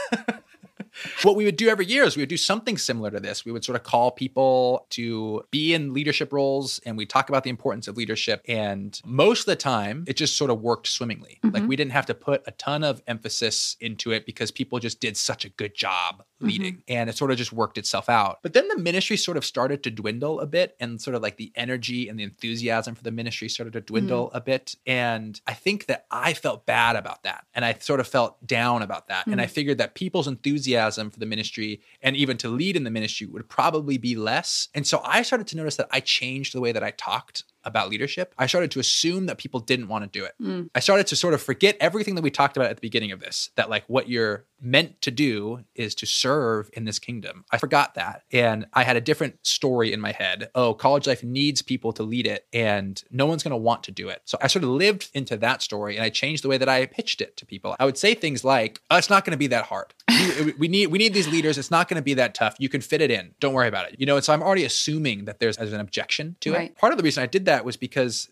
What we would do every year is we would do something similar to this. We would sort of call people to be in leadership roles and we talk about the importance of leadership. And most of the time, it just sort of worked swimmingly. Mm-hmm. Like we didn't have to put a ton of emphasis into it because people just did such a good job leading Mm-hmm. and it sort of just worked itself out. But then the ministry sort of started to dwindle a bit and sort of like the energy and the enthusiasm for the ministry started to dwindle Mm-hmm. a bit. And I think that I felt bad about that. And I sort of felt down about that. Mm-hmm. And I figured that people's enthusiasm for the ministry and even to lead in the ministry would probably be less. And so I started to notice that I changed the way that I talked about leadership. I started to assume that people didn't want to do it. Mm. I started to sort of forget everything that we talked about at the beginning of this, that like what you're meant to do is to serve in this kingdom. I forgot that. And I had a different story in my head. Oh, college life needs people to lead it and no one's going to want to do it. So I sort of lived into that story and I changed the way that I pitched it to people. I would say things like, oh, it's not going to be that hard. We, we need we need these leaders. It's not going to be that tough. You can fit it in. Don't worry about it. You know, and so I'm already assuming that there's, there's an objection to Right. it. Part of the reason I did that was because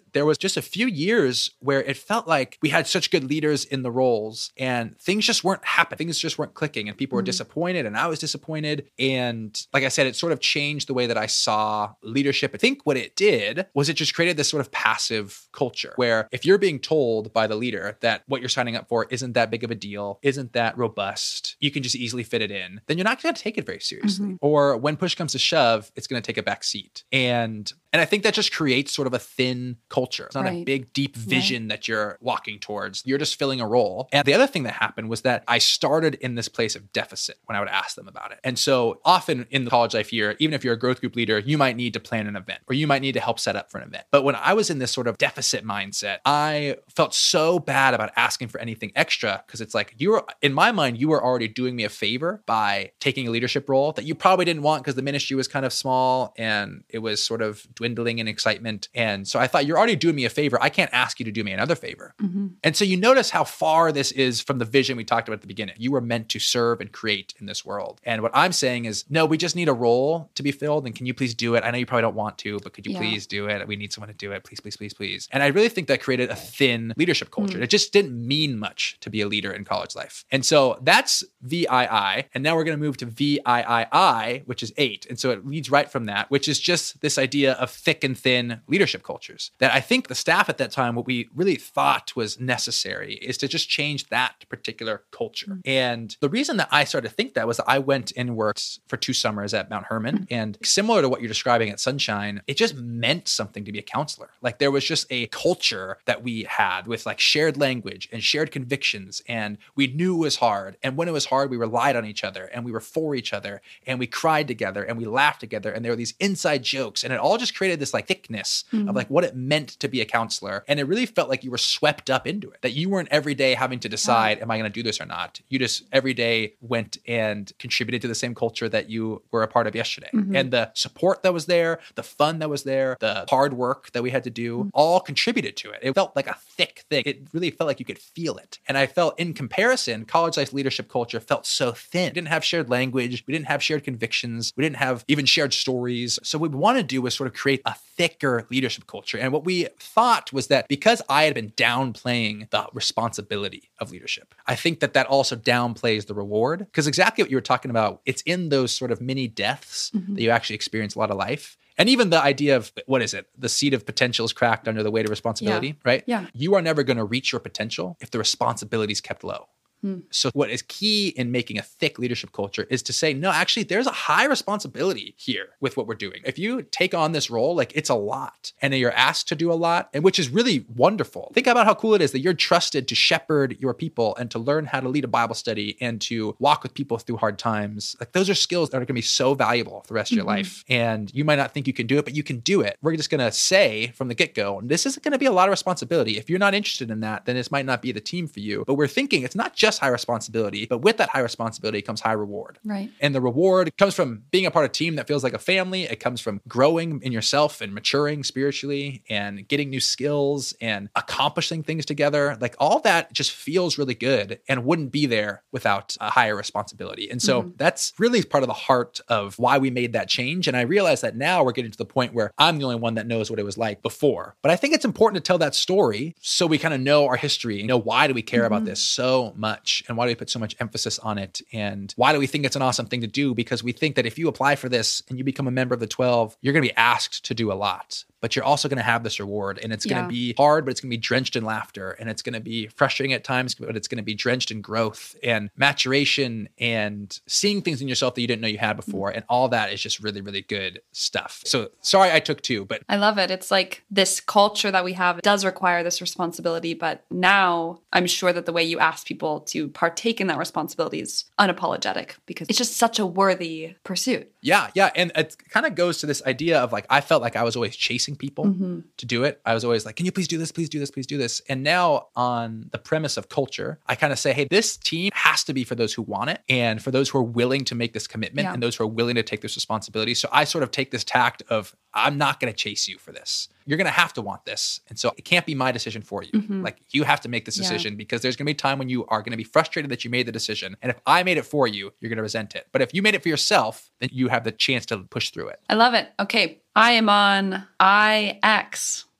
there was just a few years where it felt like we had such good leaders in the roles and things just weren't happening. Things just weren't clicking and people were mm-hmm. disappointed and I was disappointed. And like I said, it sort of changed the way that I saw leadership. I think what it did was it just created this sort of passive culture where if you're being told by the leader that what you're signing up for isn't that big of a deal, isn't that robust, you can just easily fit it in, then you're not going to take it very seriously. Mm-hmm. Or when push comes to shove, it's going to take a back seat. And And I think that just creates sort of a thin culture. It's not right. a big, deep vision right. that you're walking towards. You're just filling a role. And the other thing that happened was that I started in this place of deficit when I would ask them about it. And so often in the college life year, even if you're a growth group leader, you might need to plan an event or you might need to help set up for an event. But when I was in this sort of deficit mindset, I felt so bad about asking for anything extra because it's like you were, in my mind, you were already doing me a favor by taking a leadership role that you probably didn't want because the ministry was kind of small and it was sort of dwindling in excitement. And so I thought, you're already doing me a favor. I can't ask you to do me another favor. Mm-hmm. And so you notice how far this is from the vision we talked about at the beginning. You were meant to serve and create in this world. And what I'm saying is, no, we just need a role to be filled. And can you please do it? I know you probably don't want to, but could you yeah. please do it? We need someone to do it. Please, please, please, please. And I really think that created a thin leadership culture. Mm-hmm. It just didn't mean much to be a leader in college life. And so that's V I I. And now we're going to move to V I I I, which is eight. And so it leads right from that, which is just this idea of thick and thin leadership cultures that I think the staff at that time, what we really thought was necessary is to just change that particular culture. Mm-hmm. And the reason that I started to think that was that I went and worked for two summers at Mount Hermon. Mm-hmm. And similar to what you're describing at Sunshine, it just meant something to be a counselor. Like there was just a culture that we had with like shared language and shared convictions. And we knew it was hard. And when it was hard, we relied on each other and we were for each other and we cried together and we laughed together. And there were these inside jokes and it all just created this like thickness mm-hmm. of like what it meant to be a counselor. And it really felt like you were swept up into it, that you weren't every day having to decide, yeah. am I going to do this or not? You just every day went and contributed to the same culture that you were a part of yesterday. Mm-hmm. And the support that was there, the fun that was there, the hard work that we had to do, mm-hmm. all contributed to it. It felt like a thick thing. It really felt like you could feel it. And I felt in comparison, college life leadership culture felt so thin. We didn't have shared language. We didn't have shared convictions. We didn't have even shared stories. So what we wanted to do was sort of create a thicker leadership culture. And what we thought was that because I had been downplaying the responsibility of leadership, I think that that also downplays the reward. Because exactly what you were talking about, it's in those sort of mini deaths mm-hmm. that you actually experience a lot of life. And even the idea of, what is it? The seed of potential is cracked under the weight of responsibility, yeah. right? Yeah. You are never going to reach your potential if the responsibility is kept low. Hmm. So what is key in making a thick leadership culture is to say, no, actually, there's a high responsibility here with what we're doing. If you take on this role, like it's a lot and you're asked to do a lot, and which is really wonderful. Think about how cool it is that you're trusted to shepherd your people and to learn how to lead a Bible study and to walk with people through hard times. Like those are skills that are going to be so valuable for the rest mm-hmm. of your life. And you might not think you can do it, but you can do it. We're just going to say from the get-go, this isn't going to be a lot of responsibility. If you're not interested in that, then this might not be the team for you. But we're thinking it's not just high responsibility, but with that high responsibility comes high reward. Right. And the reward comes from being a part of a team that feels like a family. It comes from growing in yourself and maturing spiritually and getting new skills and accomplishing things together. Like all that just feels really good and wouldn't be there without a higher responsibility. And so mm-hmm. that's really part of the heart of why we made that change. And I realize that now we're getting to the point where I'm the only one that knows what it was like before. But I think it's important to tell that story so we kind of know our history and know why do we care mm-hmm. about this so much and why do we put so much emphasis on it? And why do we think it's an awesome thing to do? Because we think that if you apply for this and you become a member of the twelve, you're going to be asked to do a lot. But you're also going to have this reward and it's going to be hard, but it's going to be drenched in laughter and it's going to be frustrating at times, but it's going to be drenched in growth and maturation and seeing things in yourself that you didn't know you had before. And all that is just really, really good stuff. So sorry, I took two, but I love it. It's like this culture that we have does require this responsibility, but now I'm sure that the way you ask people to partake in that responsibility is unapologetic because it's just such a worthy pursuit. Yeah. Yeah. And it kind of goes to this idea of like, I felt like I was always chasing people mm-hmm. to do it. I was always like, can you please do this? Please do this, please do this. And now on the premise of culture, I kind of say, hey, this team has to be for those who want it and for those who are willing to make this commitment yeah. and those who are willing to take this responsibility. So I sort of take this tact of, I'm not going to chase you for this. You're going to have to want this. And so it can't be my decision for you. Mm-hmm. Like you have to make this decision yeah. because there's going to be a time when you are going to be frustrated that you made the decision. And if I made it for you, you're going to resent it. But if you made it for yourself, then you have the chance to push through it. I love it. Okay. I am on I X, right?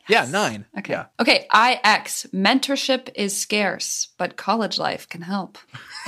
Yeah, nine. Okay. Yeah. Okay, I X, mentorship is scarce, but college life can help.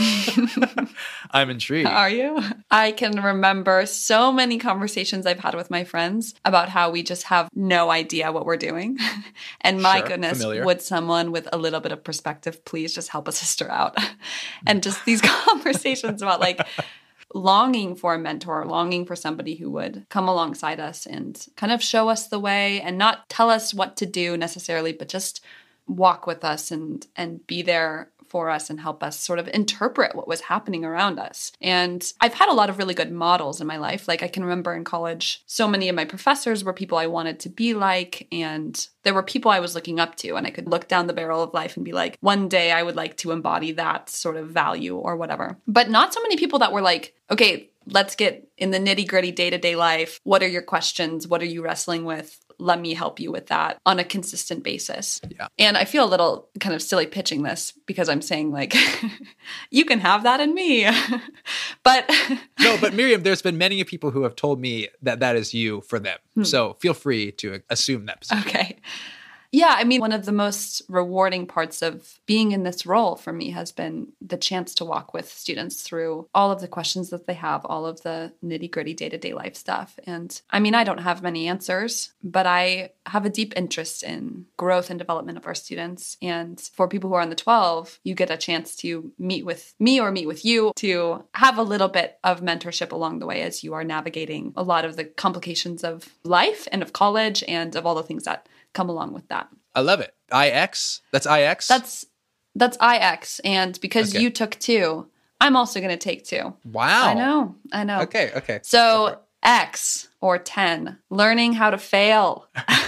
I'm intrigued. Are you? I can remember so many conversations I've had with my friends about how we just have no idea what we're doing. And my Sure, goodness, familiar. would someone with a little bit of perspective please just help a sister out? And just these conversations about like longing for a mentor, longing for somebody who would come alongside us and kind of show us the way and not tell us what to do necessarily, but just walk with us and and be there for us and help us sort of interpret what was happening around us. And I've had a lot of really good models in my life. Like I can remember in college, so many of my professors were people I wanted to be like, and there were people I was looking up to, and I could look down the barrel of life and be like, one day I would like to embody that sort of value or whatever. But not so many people that were like, okay, let's get in the nitty gritty day-to-day life. What are your questions? What are you wrestling with? Let me help you with that on a consistent basis. Yeah. And I feel a little kind of silly pitching this because I'm saying like, you can have that in me. But No, but Miriam, there's been many people who have told me that that is you for them. Hmm. So feel free to assume that position. Okay. Yeah, I mean, one of the most rewarding parts of being in this role for me has been the chance to walk with students through all of the questions that they have, all of the nitty gritty day to day life stuff. And I mean, I don't have many answers, but I have a deep interest in growth and development of our students. And for people who are on the twelve, you get a chance to meet with me or meet with you to have a little bit of mentorship along the way as you are navigating a lot of the complications of life and of college and of all the things that come along with that. I love it. I X? That's I X? That's that's I X. And because Okay. you took two, I'm also going to take two. Wow. I know. I know. Okay, okay. Go for So it. X or ten, learning how to fail.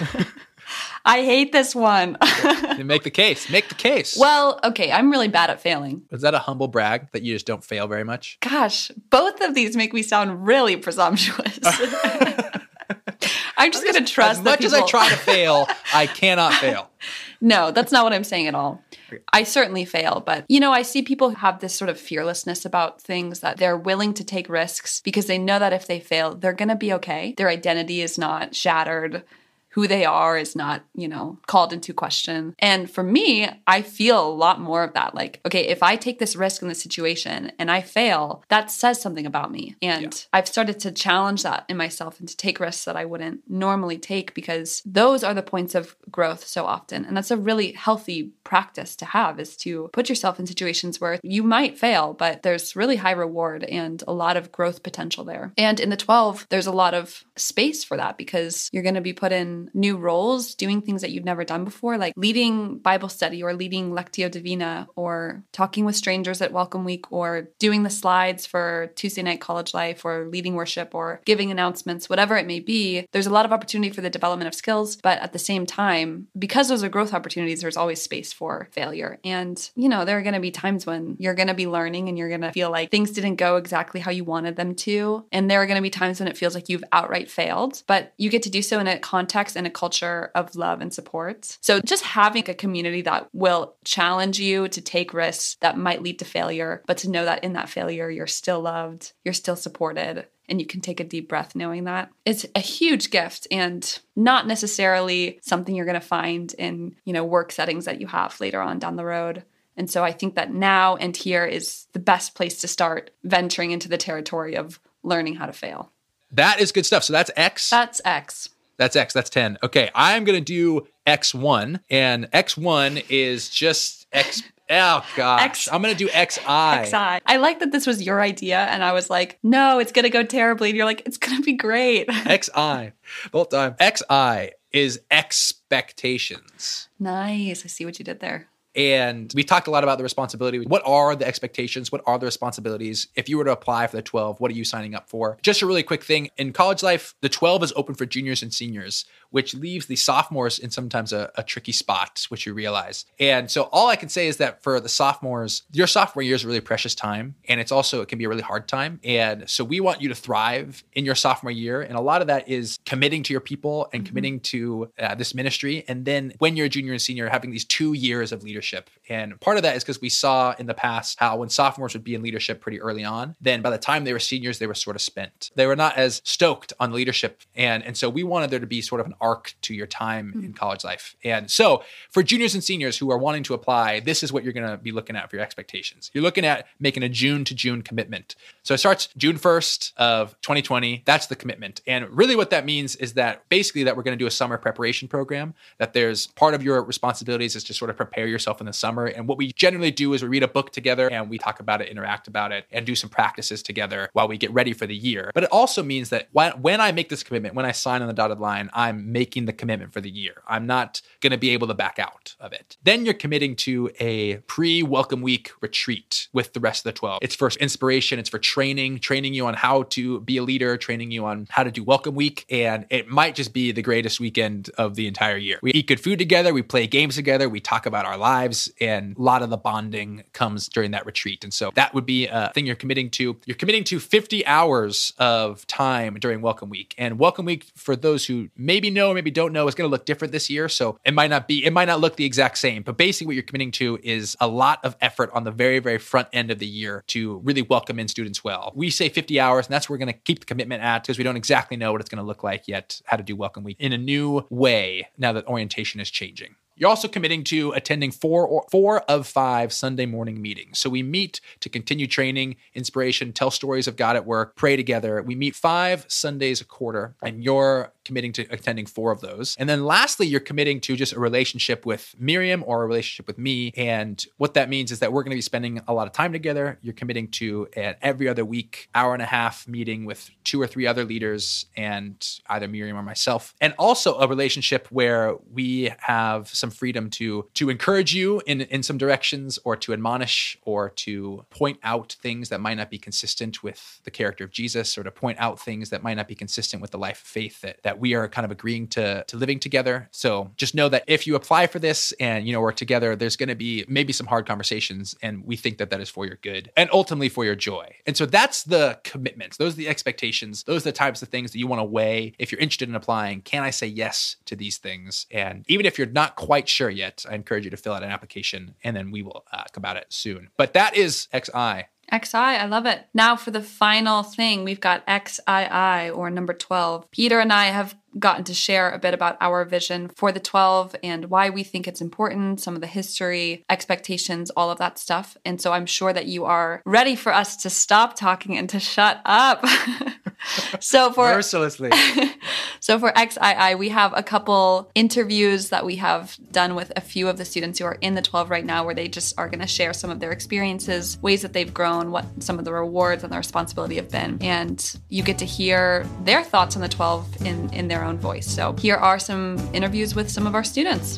I hate this one. You make the case. Make the case. Well, okay, I'm really bad at failing. Is that a humble brag that you just don't fail very much? Gosh, both of these make me sound really presumptuous. I'm just going to trust As that much as I people- try to fail, I cannot fail. No, that's not what I'm saying at all. I certainly fail, but you know, I see people have this sort of fearlessness about things that they're willing to take risks because they know that if they fail, they're going to be okay. Their identity is not shattered. Who they are is not, you know, called into question. And for me, I feel a lot more of that. Like, okay, if I take this risk in this situation and I fail, that says something about me. And Yeah. I've started to challenge that in myself and to take risks that I wouldn't normally take because those are the points of growth so often. And that's a really healthy practice to have, is to put yourself in situations where you might fail, but there's really high reward and a lot of growth potential there. And in the twelve, there's a lot of space for that because you're going to be put in new roles, doing things that you've never done before, like leading Bible study or leading Lectio Divina or talking with strangers at Welcome Week or doing the slides for Tuesday Night College Life or leading worship or giving announcements, whatever it may be. There's a lot of opportunity for the development of skills, but at the same time, because those are growth opportunities, there's always space for failure. And, you know, there are going to be times when you're going to be learning and you're going to feel like things didn't go exactly how you wanted them to. And there are going to be times when it feels like you've outright failed, but you get to do so in a context and a culture of love and support. So just having a community that will challenge you to take risks that might lead to failure, but to know that in that failure, you're still loved, you're still supported, and you can take a deep breath knowing that. It's a huge gift and not necessarily something you're going to find in, you know, work settings that you have later on down the road. And so I think that now and here is the best place to start venturing into the territory of learning how to fail. That is good stuff. So that's X. That's X. That's X. That's ten. Okay, I'm going to do X one. And X one is just X. Oh, gosh. X- I'm going to do X I. X I. I like that this was your idea. And I was like, no, it's going to go terribly. And you're like, it's going to be great. X I. Both time. X I is expectations. Nice. I see what you did there. And we talked a lot about the responsibility. What are the expectations? What are the responsibilities? If you were to apply for the twelve, what are you signing up for? Just a really quick thing. In college life, the twelve is open for juniors and seniors, which leaves the sophomores in sometimes a, a tricky spot, which you realize. And so all I can say is that for the sophomores, your sophomore year is a really precious time. And it's also, it can be a really hard time. And so we want you to thrive in your sophomore year. And a lot of that is committing to your people and committing to uh, this ministry. And then when you're a junior and senior, having these two years of leadership leadership. And part of that is because we saw in the past how when sophomores would be in leadership pretty early on, then by the time they were seniors, they were sort of spent. They were not as stoked on leadership. And, and so we wanted there to be sort of an arc to your time mm-hmm. in college life. And so for juniors and seniors who are wanting to apply, this is what you're going to be looking at for your expectations. You're looking at making a June to June commitment. So it starts June first of twenty twenty. That's the commitment. And really what that means is that basically that we're going to do a summer preparation program, that there's part of your responsibilities is to sort of prepare yourself in the summer. And what we generally do is we read a book together and we talk about it, interact about it, and do some practices together while we get ready for the year. But it also means that when I make this commitment, when I sign on the dotted line, I'm making the commitment for the year. I'm not going to be able to back out of it. Then you're committing to a pre-welcome week retreat with the rest of the twelve. It's for inspiration. It's for training, training you on how to be a leader, training you on how to do welcome week. And it might just be the greatest weekend of the entire year. We eat good food together. We play games together. We talk about our lives. And a lot of the bonding comes during that retreat. And so that would be a thing you're committing to. You're committing to fifty hours of time during welcome week. And welcome week, for those who maybe know or maybe don't know, is going to look different this year. So it might not be, it might not look the exact same, but basically what you're committing to is a lot of effort on the very, very front end of the year to really welcome in students well. We say fifty hours, and that's where we're going to keep the commitment at because we don't exactly know what it's going to look like yet, how to do welcome week in a new way now that orientation is changing. You're also committing to attending four or four of five Sunday morning meetings. So we meet to continue training, inspiration, tell stories of God at work, pray together. We meet five Sundays a quarter, and you're committing to attending four of those. And then lastly, you're committing to just a relationship with Miriam or a relationship with me. And what that means is that we're going to be spending a lot of time together. You're committing to an every other week, hour and a half meeting with two or three other leaders and either Miriam or myself. And also a relationship where we have some freedom to, to encourage you in, in some directions or to admonish or to point out things that might not be consistent with the character of Jesus or to point out things that might not be consistent with the life of faith that, that we are kind of agreeing to, to living together. So just know that if you apply for this and, you know, we're together, there's going to be maybe some hard conversations, and we think that that is for your good and ultimately for your joy. And so that's the commitments. Those are the expectations. Those are the types of things that you want to weigh if you're interested in applying. Can I say yes to these things? And even if you're not quite sure yet, I encourage you to fill out an application, and then we will uh, talk about it soon. But that is X I. X I, I love it. Now for the final thing, we've got X I I, or number twelve. Peter and I have gotten to share a bit about our vision for the twelve and why we think it's important, some of the history, expectations, all of that stuff. And so I'm sure that you are ready for us to stop talking and to shut up. So for mercilessly. So for X I I, we have a couple interviews that we have done with a few of the students who are in the twelve right now, where they just are going to share some of their experiences, ways that they've grown, what some of the rewards and the responsibility have been. And you get to hear their thoughts on the twelve in, in their own voice. So here are some interviews with some of our students.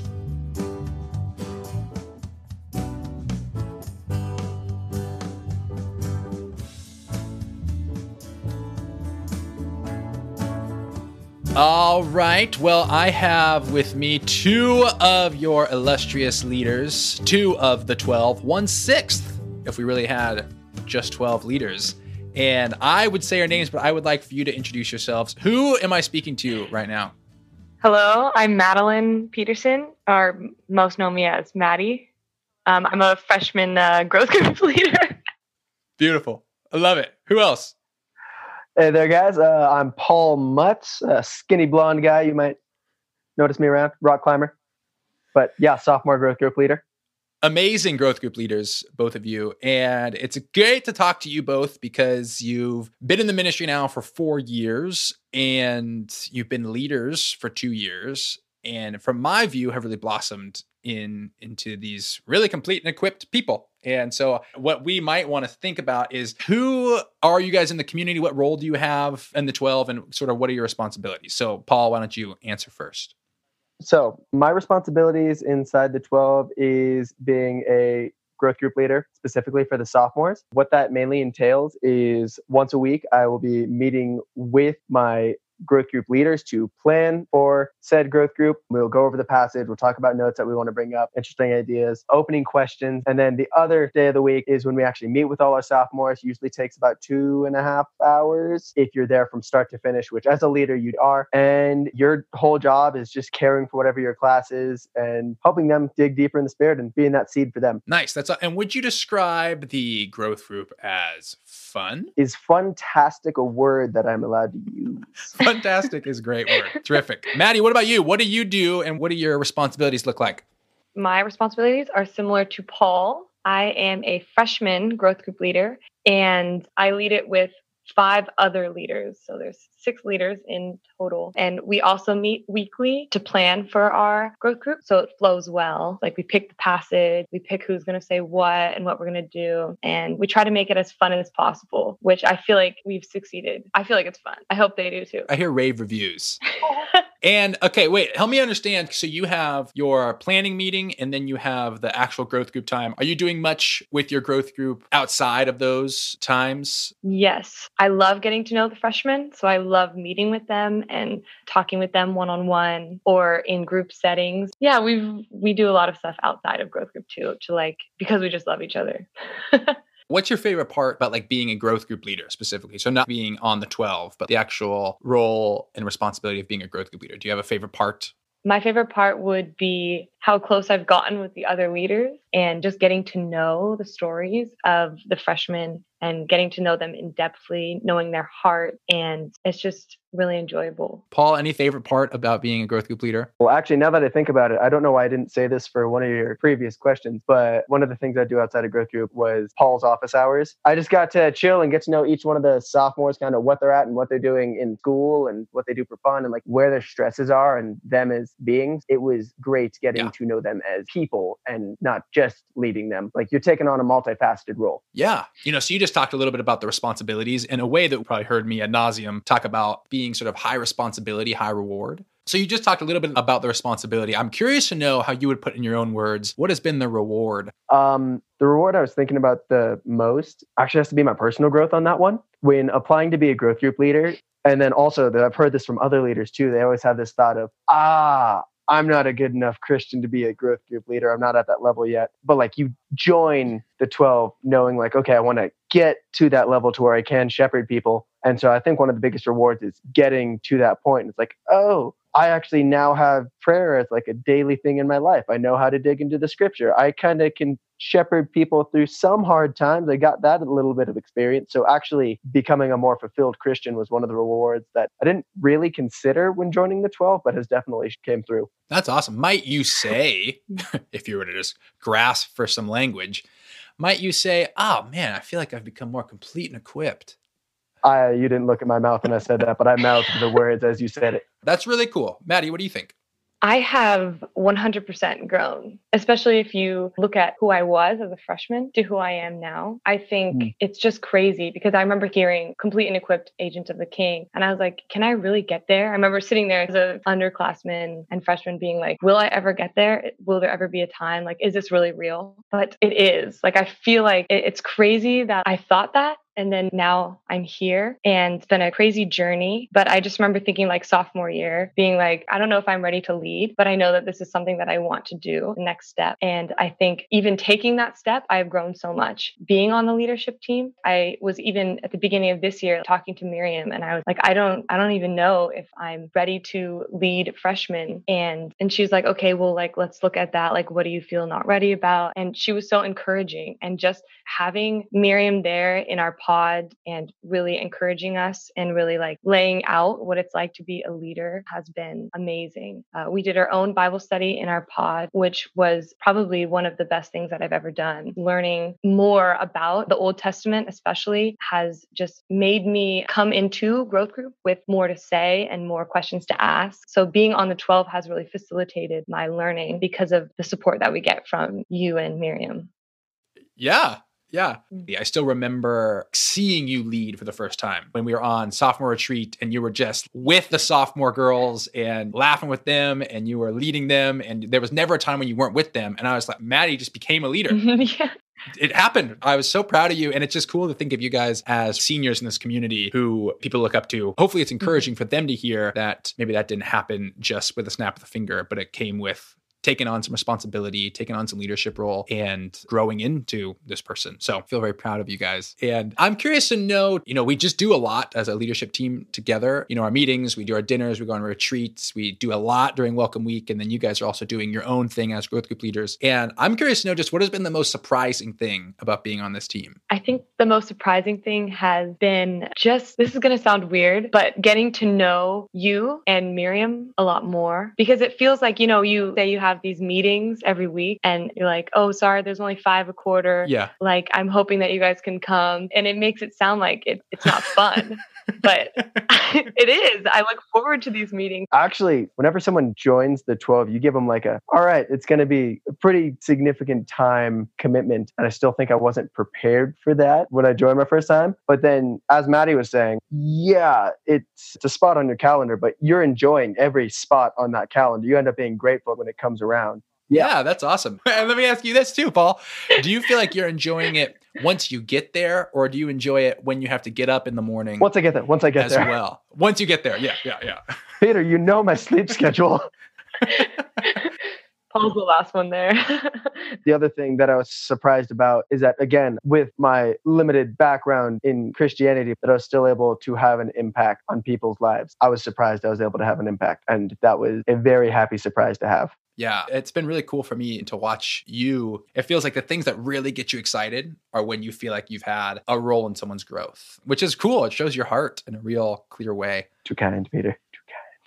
All right. Well, I have with me two of your illustrious leaders, two of the twelve, one sixth, if we really had just twelve leaders. And I would say our names, but I would like for you to introduce yourselves. Who am I speaking to right now? Hello, I'm Madeline Peterson, or most know me as Maddie. Um, I'm a freshman uh, growth group leader. Beautiful. I love it. Who else? Hey there, guys. Uh, I'm Paul Mutz, a skinny blonde guy. You might notice me around, rock climber. But yeah, sophomore growth group leader. Amazing growth group leaders, both of you. And it's great to talk to you both because you've been in the ministry now for four years and you've been leaders for two years. And from my view, have really blossomed in into these really complete and equipped people. And so what we might want to think about is, who are you guys in the community? What role do you have in the twelve, and sort of what are your responsibilities? So Paul, why don't you answer first? So my responsibilities inside the twelve is being a growth group leader, specifically for the sophomores. What that mainly entails is once a week, I will be meeting with my growth group leaders to plan for said growth group. We'll go over the passage. We'll talk about notes that we want to bring up, interesting ideas, opening questions. And then the other day of the week is when we actually meet with all our sophomores. Usually takes about two and a half hours if you're there from start to finish, which as a leader you are. And your whole job is just caring for whatever your class is and helping them dig deeper in the Spirit and being that seed for them. Nice. That's a, and would you describe the growth group as fun? Is fantastic a word that I'm allowed to use? Fantastic is a great word. Terrific. Maddie, what about you? What do you do and what do your responsibilities look like? My responsibilities are similar to Paul. I am a freshman growth group leader, and I lead it with five other leaders. So there's six leaders in total. And we also meet weekly to plan for our growth group so it flows well. Like we pick the passage, we pick who's going to say what and what we're going to do. And we try to make it as fun as possible, which I feel like we've succeeded. I feel like it's fun. I hope they do too. I hear rave reviews. And okay, wait, help me understand. So you have your planning meeting and then you have the actual growth group time. Are you doing much with your growth group outside of those times? Yes. I love getting to know the freshmen. So I love meeting with them and talking with them one-on-one or in group settings. Yeah, we we do a lot of stuff outside of growth group too, to like, because we just love each other. What's your favorite part about like being a growth group leader specifically? So not being on the twelve, but the actual role and responsibility of being a growth group leader. Do you have a favorite part? My favorite part would be how close I've gotten with the other leaders and just getting to know the stories of the freshmen and getting to know them in depthly, knowing their heart. And it's just really enjoyable. Paul, any favorite part about being a growth group leader? Well, actually, now that I think about it, I don't know why I didn't say this for one of your previous questions, but one of the things I do outside of growth group was Paul's office hours. I just got to chill and get to know each one of the sophomores, kind of what they're at and what they're doing in school and what they do for fun and like where their stresses are and them as beings. It was great getting Yeah. to know them as people and not just leading them. Like you're taking on a multifaceted role. Yeah. You know, so you just talked a little bit about the responsibilities in a way that you probably heard me ad nauseum talk about being sort of high responsibility, high reward. So you just talked a little bit about the responsibility. I'm curious to know how you would put in your own words, what has been the reward? Um, the reward I was thinking about the most actually has to be my personal growth on that one. When applying to be a growth group leader, and then also that I've heard this from other leaders too, they always have this thought of, ah, I'm not a good enough Christian to be a growth group leader. I'm not at that level yet. But like you join the twelve knowing like, okay, I want to get to that level to where I can shepherd people. And so I think one of the biggest rewards is getting to that point. And it's like, oh, I actually now have prayer as like a daily thing in my life. I know how to dig into the scripture. I kind of can shepherd people through some hard times. I got that a little bit of experience. So actually becoming a more fulfilled Christian was one of the rewards that I didn't really consider when joining the twelve, but has definitely came through. That's awesome. Might you say, if you were to just grasp for some language, might you say, oh man, I feel like I've become more complete and equipped. I, you didn't look at my mouth when I said that, but I mouthed the words as you said it. That's really cool. Maddie, what do you think? I have one hundred percent grown, especially if you look at who I was as a freshman to who I am now. I think mm. it's just crazy because I remember hearing complete and equipped Agents of the King. And I was like, can I really get there? I remember sitting there as an underclassman and freshman being like, will I ever get there? Will there ever be a time? Like, is this really real? But it is. Like, I feel like it, it's crazy that I thought that. And then now I'm here and it's been a crazy journey. But I just remember thinking like sophomore year, being like, I don't know if I'm ready to lead, but I know that this is something that I want to do, the next step. And I think even taking that step, I've grown so much. Being on the leadership team, I was even at the beginning of this year talking to Miriam and I was like, I don't, I don't even know if I'm ready to lead freshmen. And, and she's like, okay, well, like, let's look at that. Like, what do you feel not ready about? And she was so encouraging, and just having Miriam there in our pod and really encouraging us and really like laying out what it's like to be a leader has been amazing. Uh, we did our own Bible study in our pod, which was probably one of the best things that I've ever done. Learning more about the Old Testament especially has just made me come into growth group with more to say and more questions to ask. So being on the twelve has really facilitated my learning because of the support that we get from you and Miriam. Yeah. Yeah. I still remember seeing you lead for the first time when we were on sophomore retreat and you were just with the sophomore girls and laughing with them and you were leading them. And there was never a time when you weren't with them. And I was like, Maddie just became a leader. Yeah. It happened. I was so proud of you. And it's just cool to think of you guys as seniors in this community who people look up to. Hopefully it's encouraging for them to hear that maybe that didn't happen just with a snap of the finger, but it came with taking on some responsibility, taking on some leadership role, and growing into this person. So I feel very proud of you guys. And I'm curious to know, you know, we just do a lot as a leadership team together. You know, our meetings, we do our dinners, we go on retreats, we do a lot during Welcome Week. And then you guys are also doing your own thing as growth group leaders. And I'm curious to know just what has been the most surprising thing about being on this team? I think the most surprising thing has been just, this is going to sound weird, but getting to know you and Miriam a lot more, because it feels like, you know, you say you have these meetings every week and you're like, oh, sorry, there's only five a quarter. Yeah. Like, I'm hoping that you guys can come. And it makes it sound like it, it's not fun, but it is. I look forward to these meetings. Actually, whenever someone joins the twelve, you give them like a, all right, it's going to be a pretty significant time commitment. And I still think I wasn't prepared for that when I joined my first time. But then, as Maddie was saying, yeah, it's, it's a spot on your calendar, but you're enjoying every spot on that calendar. You end up being grateful when it comes around. Yeah, yeah, that's awesome. And let me ask you this too, Paul. Do you feel like you're enjoying it once you get there, or do you enjoy it when you have to get up in the morning? Once I get there. Once I get as there. well. Once you get there. Yeah, yeah, yeah. Peter, you know my sleep schedule. Paul's the last one there. The other thing that I was surprised about is that, again, with my limited background in Christianity, that I was still able to have an impact on people's lives. I was surprised I was able to have an impact. And that was a very happy surprise to have. Yeah, it's been really cool for me to watch you. It feels like the things that really get you excited are when you feel like you've had a role in someone's growth, which is cool. It shows your heart in a real clear way. Too kind, Peter. Too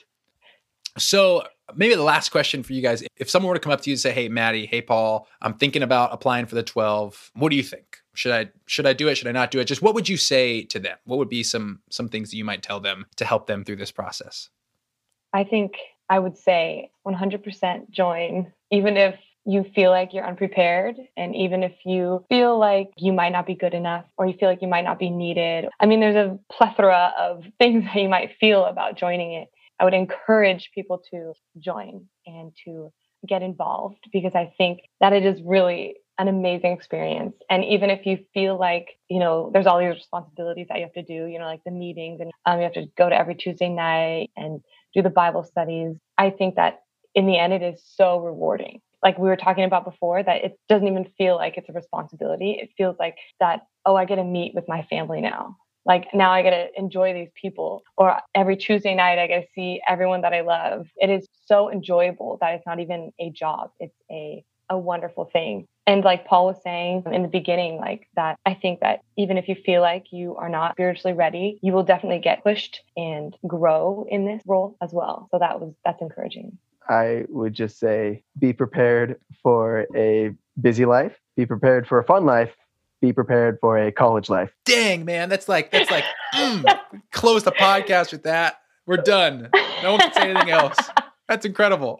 kind. So maybe the last question for you guys, if someone were to come up to you and say, hey, Maddie, hey, Paul, I'm thinking about applying for the twelve. What do you think? Should I should I do it? Should I not do it? Just what would you say to them? What would be some some things that you might tell them to help them through this process? I think I would say one hundred percent join, even if you feel like you're unprepared, and even if you feel like you might not be good enough, or you feel like you might not be needed. I mean, there's a plethora of things that you might feel about joining it. I would encourage people to join and to get involved, because I think that it is really an amazing experience. And even if you feel like, you know, there's all these responsibilities that you have to do, you know, like the meetings, and um, you have to go to every Tuesday night and do the Bible studies. I think that in the end, it is so rewarding. Like we were talking about before, that it doesn't even feel like it's a responsibility. It feels like that, oh, I get to meet with my family now. Like now I get to enjoy these people, or every Tuesday night I get to see everyone that I love. It is so enjoyable that it's not even a job. It's a, a wonderful thing. And like Paul was saying in the beginning, like that, I think that even if you feel like you are not spiritually ready, you will definitely get pushed and grow in this role as well. So that was, that's encouraging. I would just say, be prepared for a busy life, be prepared for a fun life, be prepared for a college life. Dang, man. That's like, that's like, mm, close the podcast with that. We're done. No one can say anything else. That's incredible.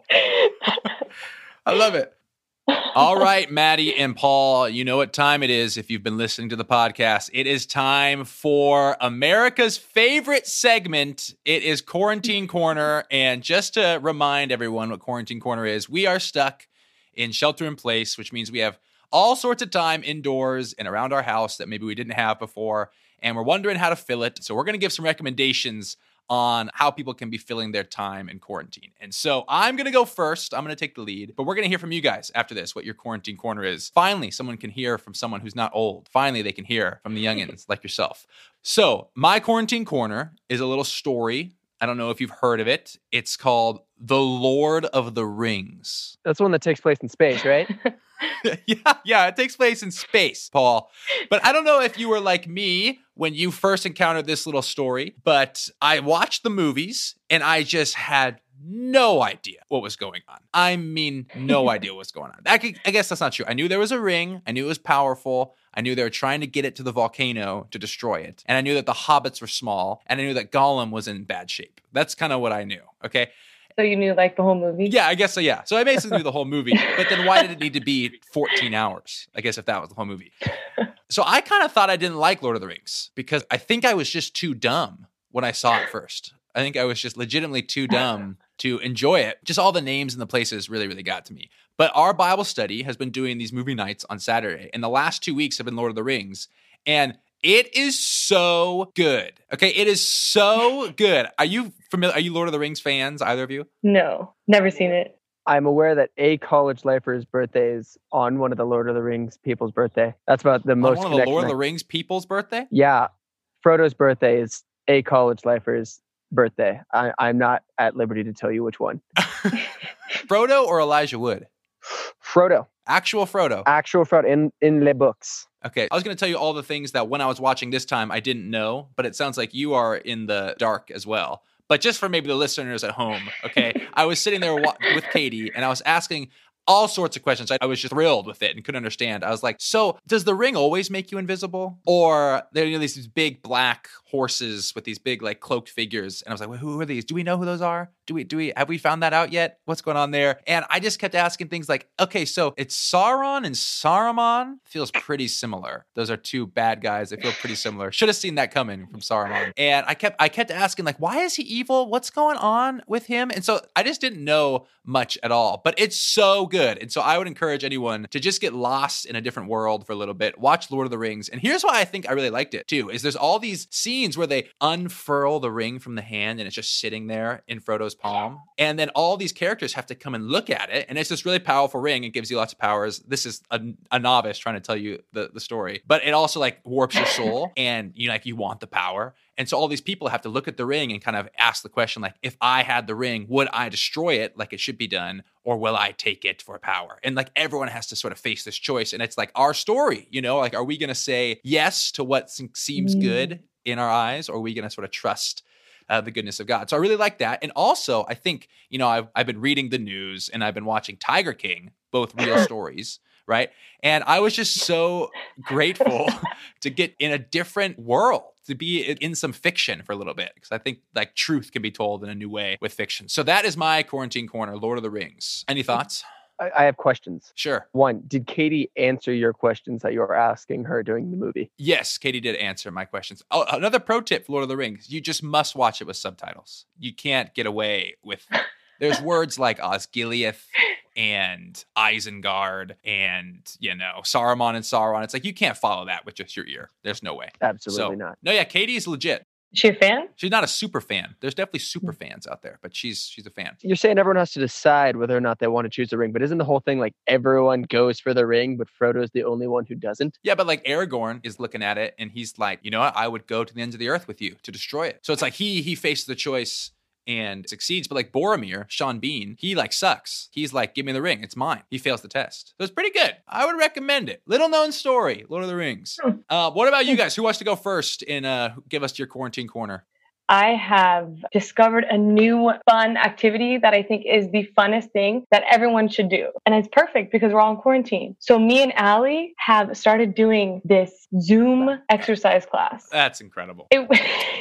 I love it. All right, Maddie and Paul, you know what time it is if you've been listening to the podcast. It is time for America's favorite segment. It is Quarantine Corner. And just to remind everyone what Quarantine Corner is, we are stuck in shelter in place, which means we have all sorts of time indoors and around our house that maybe we didn't have before, and we're wondering how to fill it. So we're going to give some recommendations on how people can be filling their time in quarantine. And so I'm going to go first. I'm going to take the lead, but we're going to hear from you guys after this, what your quarantine corner is. Finally, someone can hear from someone who's not old. Finally, they can hear from the youngins like yourself. So my quarantine corner is a little story. I don't know if you've heard of it. It's called The Lord of the Rings. That's one that takes place in space, right? yeah, yeah, it takes place in space, Paul. But I don't know if you were like me when you first encountered this little story, but I watched the movies and I just had no idea what was going on. I mean, no idea what was going on. I, could, I guess that's not true. I knew there was a ring. I knew it was powerful. I knew they were trying to get it to the volcano to destroy it. And I knew that the hobbits were small. And I knew that Gollum was in bad shape. That's kind of what I knew, okay? So you knew like the whole movie? Yeah, I guess so, yeah. So I basically knew the whole movie. But then why did it need to be fourteen hours? I guess if that was the whole movie. So I kind of thought I didn't like Lord of the Rings because I think I was just too dumb when I saw it first. I think I was just legitimately too dumb to enjoy it. Just all the names and the places really, really got to me. But our Bible study has been doing these movie nights on Saturday, and the last two weeks have been Lord of the Rings. And it is so good. Okay, it is so good. Are you familiar? Are you Lord of the Rings fans, either of you? No, never seen it. I'm aware that a college lifer's birthday is on one of the Lord of the Rings people's birthday. That's about the On most one of the connection Lord of I- the Rings people's birthday? Yeah, Frodo's birthday is a college lifer's birthday. I, I'm not at liberty to tell you which one. Frodo or Elijah Wood? Frodo, Actual Frodo. actual Frodo in in the books. Okay, I was going to tell you all the things that when I was watching this time I didn't know, but it sounds like you are in the dark as well. But just for maybe the listeners at home, okay, I was sitting there wa- with Katie and I was asking all sorts of questions. I, I was just thrilled with it and couldn't understand. I was like, so does the ring always make you invisible? Or there are you know, these, these big black horses with these big like cloaked figures. And I was like, well, who are these? Do we know who those are? Do we, do we, have we found that out yet? What's going on there? And I just kept asking things like, okay, so it's Sauron and Saruman feels pretty similar. Those are two bad guys that feel pretty similar. Should have seen that coming from Saruman. And I kept, I kept asking like, why is he evil? What's going on with him? And so I just didn't know much at all, but it's so good. And so I would encourage anyone to just get lost in a different world for a little bit, watch Lord of the Rings. And here's why I think I really liked it too, is there's all these scenes where they unfurl the ring from the hand and it's just sitting there in Frodo's palm. And then all these characters have to come and look at it. And it's this really powerful ring. It gives you lots of powers. This is a, a novice trying to tell you the, the story, but it also like warps your soul and you like, you want the power. And so all these people have to look at the ring and kind of ask the question, like, if I had the ring, would I destroy it like it should be done? Or will I take it for power? And like everyone has to sort of face this choice. And it's like our story, you know, like, are we going to say yes to what seems good in our eyes? Or are we going to sort of trust uh, the goodness of God? So I really like that. And also I think, you know, I've, I've been reading the news and I've been watching Tiger King, both real stories. Right. And I was just so grateful to get in a different world, to be in some fiction for a little bit, because I think like truth can be told in a new way with fiction. So that is my quarantine corner, Lord of the Rings. Any thoughts? I, I have questions. Sure. One, did Katie answer your questions that you were asking her during the movie? Yes, Katie did answer my questions. Oh, another pro tip for Lord of the Rings. You just must watch it with subtitles. You can't get away with, there's words like Osgiliath and Isengard and, you know, Saruman and Sauron. It's like, you can't follow that with just your ear. There's no way. Absolutely So, not. No, yeah, Katie's legit. Is she a fan? She's not a super fan. There's definitely super fans out there, but she's she's a fan. You're saying everyone has to decide whether or not they want to choose the ring, but isn't the whole thing like everyone goes for the ring, but Frodo's the only one who doesn't? Yeah, but like Aragorn is looking at it and he's like, you know what? I would go to the ends of the earth with you to destroy it. So it's like he he faces the choice and succeeds. But like Boromir, Sean Bean, he like sucks. He's like, give me the ring. It's mine. He fails the test. So it's pretty good. I would recommend it. Little known story, Lord of the Rings. Uh, what about you guys? Who wants to go first and uh, give us your quarantine corner? I have discovered a new fun activity that I think is the funnest thing that everyone should do. And it's perfect because we're all in quarantine. So me and Allie have started doing this Zoom exercise class. That's incredible. It,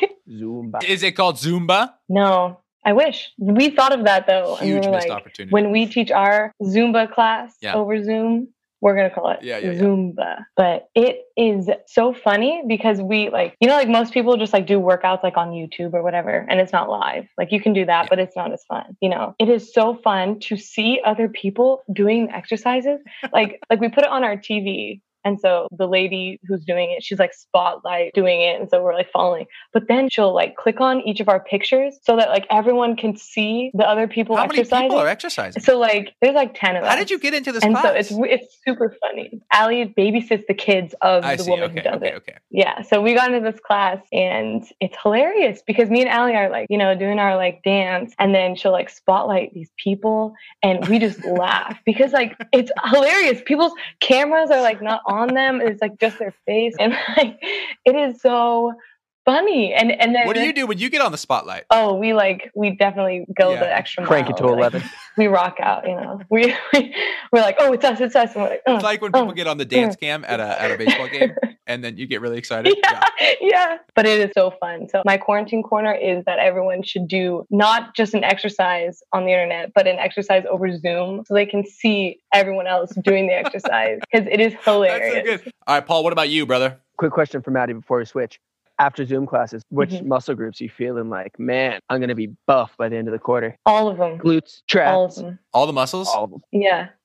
Zumba. Is it called Zumba? no, I wish. We thought of that though. And we Huge were missed like, opportunity. when we teach our Zumba class Yeah. over Zoom, we're going to call it Yeah, yeah, yeah. Zumba. But it is so funny because we like, you know, like most people just like do workouts like on YouTube or whatever, and it's not live. Like you can do that, Yeah. but it's not as fun. You know, it is so fun to see other people doing exercises. like, like we put it on our T V. And so the lady who's doing it, she's like spotlight doing it. And so we're like following. But then she'll like click on each of our pictures so that like everyone can see the other people How many exercising. people are exercising? So like there's like ten of us. How did you get into this And class? so it's it's super funny. Allie babysits the kids of I the see. woman Okay, who does okay, it. okay. Yeah. So we got into this class and it's hilarious because me and Allie are like, you know, doing our like dance and then she'll like spotlight these people and we just laugh because like it's hilarious. People's cameras are like not on them. It's like just their face. And like it is so funny. And and then What do you do when you get on the spotlight? Oh, we like we definitely go Yeah. the extra mile. Crank it to We're, like, eleven. we rock out, you know. We, we we're like, oh, it's us, it's us. And we're like, oh, It's like when people oh. get on the dance cam at a at a baseball game and then you get really excited. Yeah, yeah. But it is so fun. So my quarantine corner is that everyone should do not just an exercise on the internet, but an exercise over Zoom so they can see everyone else doing the exercise because it is hilarious. That's so good. All right, Paul, what about you, brother? Quick question for Maddie before we switch. After Zoom classes, which Mhm. muscle groups are you feeling like, man, I'm going to be buff by the end of the quarter? All of them. Glutes, traps, All of them. All the muscles? all of them. Yeah.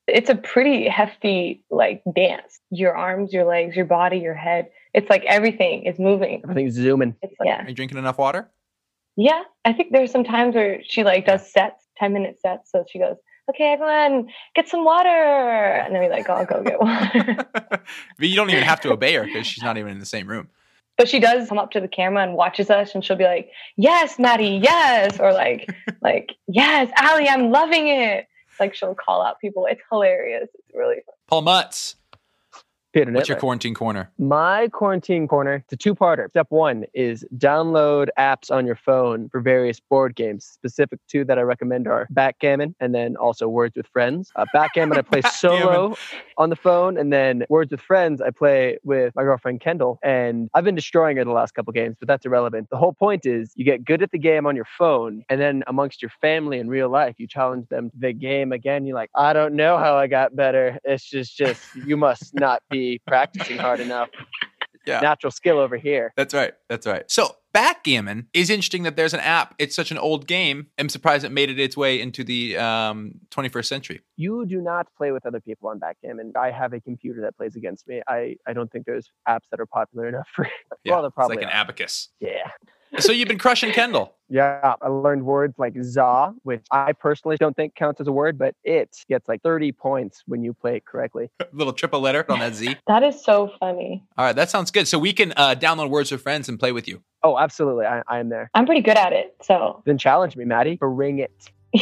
It's a pretty hefty like dance. Your arms, your legs, your body, your head. It's like everything is moving. Everything's zooming. It's like, yeah. Are you drinking enough water? Yeah. I think there's some times where she like does sets, ten minute sets. So she goes, okay, everyone, get some water. And then we like, I'll go get water. But you don't even have to obey her because she's not even in the same room. But she does come up to the camera and watches us, and she'll be like, yes, Maddie, yes. Or like, like, yes, Allie, I'm loving it. Like she'll call out people. It's hilarious. It's really fun. Paul Mutz, Peter what's your Nittler. quarantine corner? My quarantine corner, it's a two-parter. Step one is download apps on your phone for various board games. Specific two that I recommend are Backgammon and then also Words with Friends. Uh, Backgammon I play solo on the phone, and then Words with Friends I play with my girlfriend Kendall. And I've been destroying her the last couple games, but that's irrelevant. The whole point is you get good at the game on your phone, and then amongst your family in real life, you challenge them to the game again. You're like, I don't know how I got better. It's just, just you must not be practicing hard enough. Yeah. Natural skill over here. That's right. That's right. So Backgammon is interesting that there's an app. It's such an old game. I'm surprised it made it its way into the um, twenty-first century. You do not play with other people on Backgammon. I have a computer that plays against me. I, I don't think there's apps that are popular enough for Yeah, well, there it's probably like an are. abacus. Yeah. So you've been crushing Kendall. Yeah, I learned words like za, which I personally don't think counts as a word, but it gets like thirty points when you play it correctly. Little triple letter on that Z. That is so funny. All right, that sounds good. So we can uh, download Words with Friends and play with you. Oh, absolutely. I, I am there. I'm pretty good at it. So Then challenge me, Maddie. Bring it.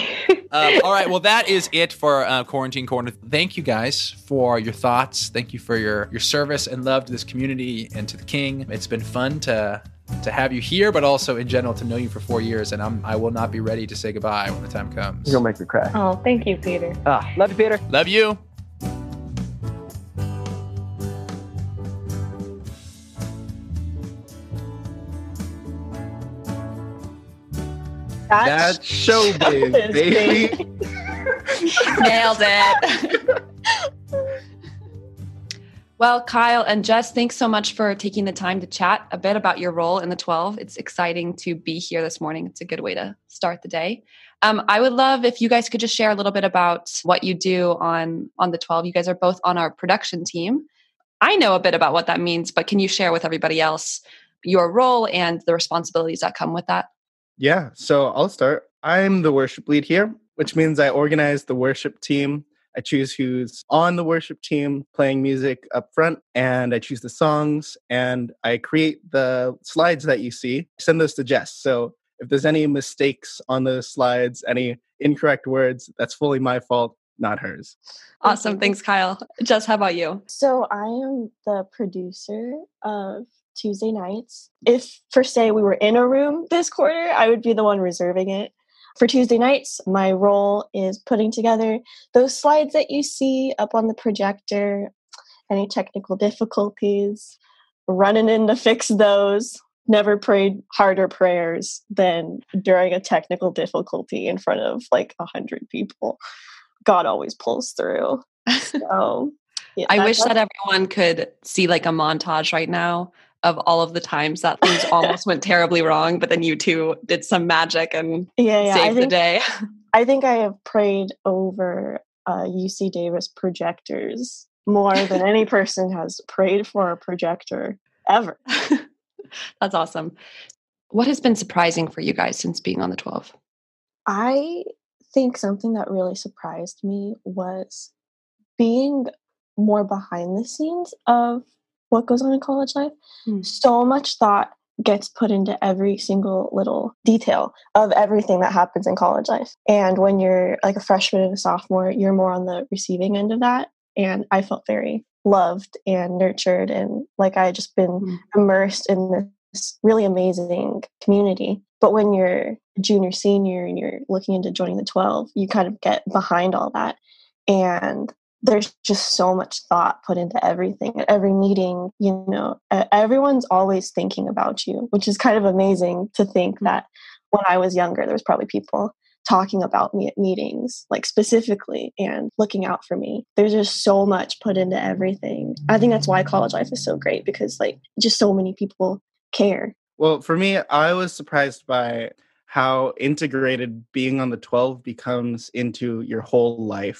Um, all right, well, that is it for uh, Quarantine Corner. Thank you guys for your thoughts. Thank you for your, your service and love to this community and to the King. It's been fun to to have you here, but also in general to know you for four years. And I'm, I will not be ready to say goodbye when the time comes. You're going to make me cry. oh, thank you, Peter. Ah, love you, Peter. Love you. That's showbiz, baby. Nailed it. Well, Kyle and Jess, thanks so much for taking the time to chat a bit about your role in the twelve. It's exciting to be here this morning. It's a good way to start the day. Um, I would love if you guys could just share a little bit about what you do on, on the twelve. You guys are both on our production team. I know a bit about what that means, but can you share with everybody else your role and the responsibilities that come with that? Yeah, so I'll start. I'm the worship lead here, which means I organize the worship team. I choose who's on the worship team playing music up front, and I choose the songs, and I create the slides that you see. Send those to Jess. So if there's any mistakes on those slides, any incorrect words, that's fully my fault, not hers. Awesome. Thanks, Kyle. Jess, how about you? So I am the producer of Tuesday nights. If, per se, we were in a room this quarter, I would be the one reserving it. For Tuesday nights, my role is putting together those slides that you see up on the projector, any technical difficulties, running in to fix those. Never prayed harder prayers than during a technical difficulty in front of like a hundred people. God always pulls through. So, yeah, I that- wish that that's- everyone could see like a montage right now of all of the times that things almost went terribly wrong, but then you two did some magic and yeah, yeah, I saved the think, day. I think I have prayed over uh, U C Davis projectors more than any person has prayed for a projector ever. That's awesome. What has been surprising for you guys since being on the twelve? I think something that really surprised me was being more behind the scenes of what goes on in college life. Mm. So much thought gets put into every single little detail of everything that happens in college life. And when you're like a freshman and a sophomore, you're more on the receiving end of that. And I felt very loved and nurtured, and like I had just been Mm. immersed in this really amazing community. But when you're a junior, senior, and you're looking into joining the twelve, you kind of get behind all that. And there's just so much thought put into everything. At every meeting, you know, e- everyone's always thinking about you, which is kind of amazing to think that when I was younger, there was probably people talking about me at meetings, like specifically, and looking out for me. There's just so much put into everything. I think that's why college life is so great, because like just so many people care. Well, for me, I was surprised by how integrated being on the twelve becomes into your whole life.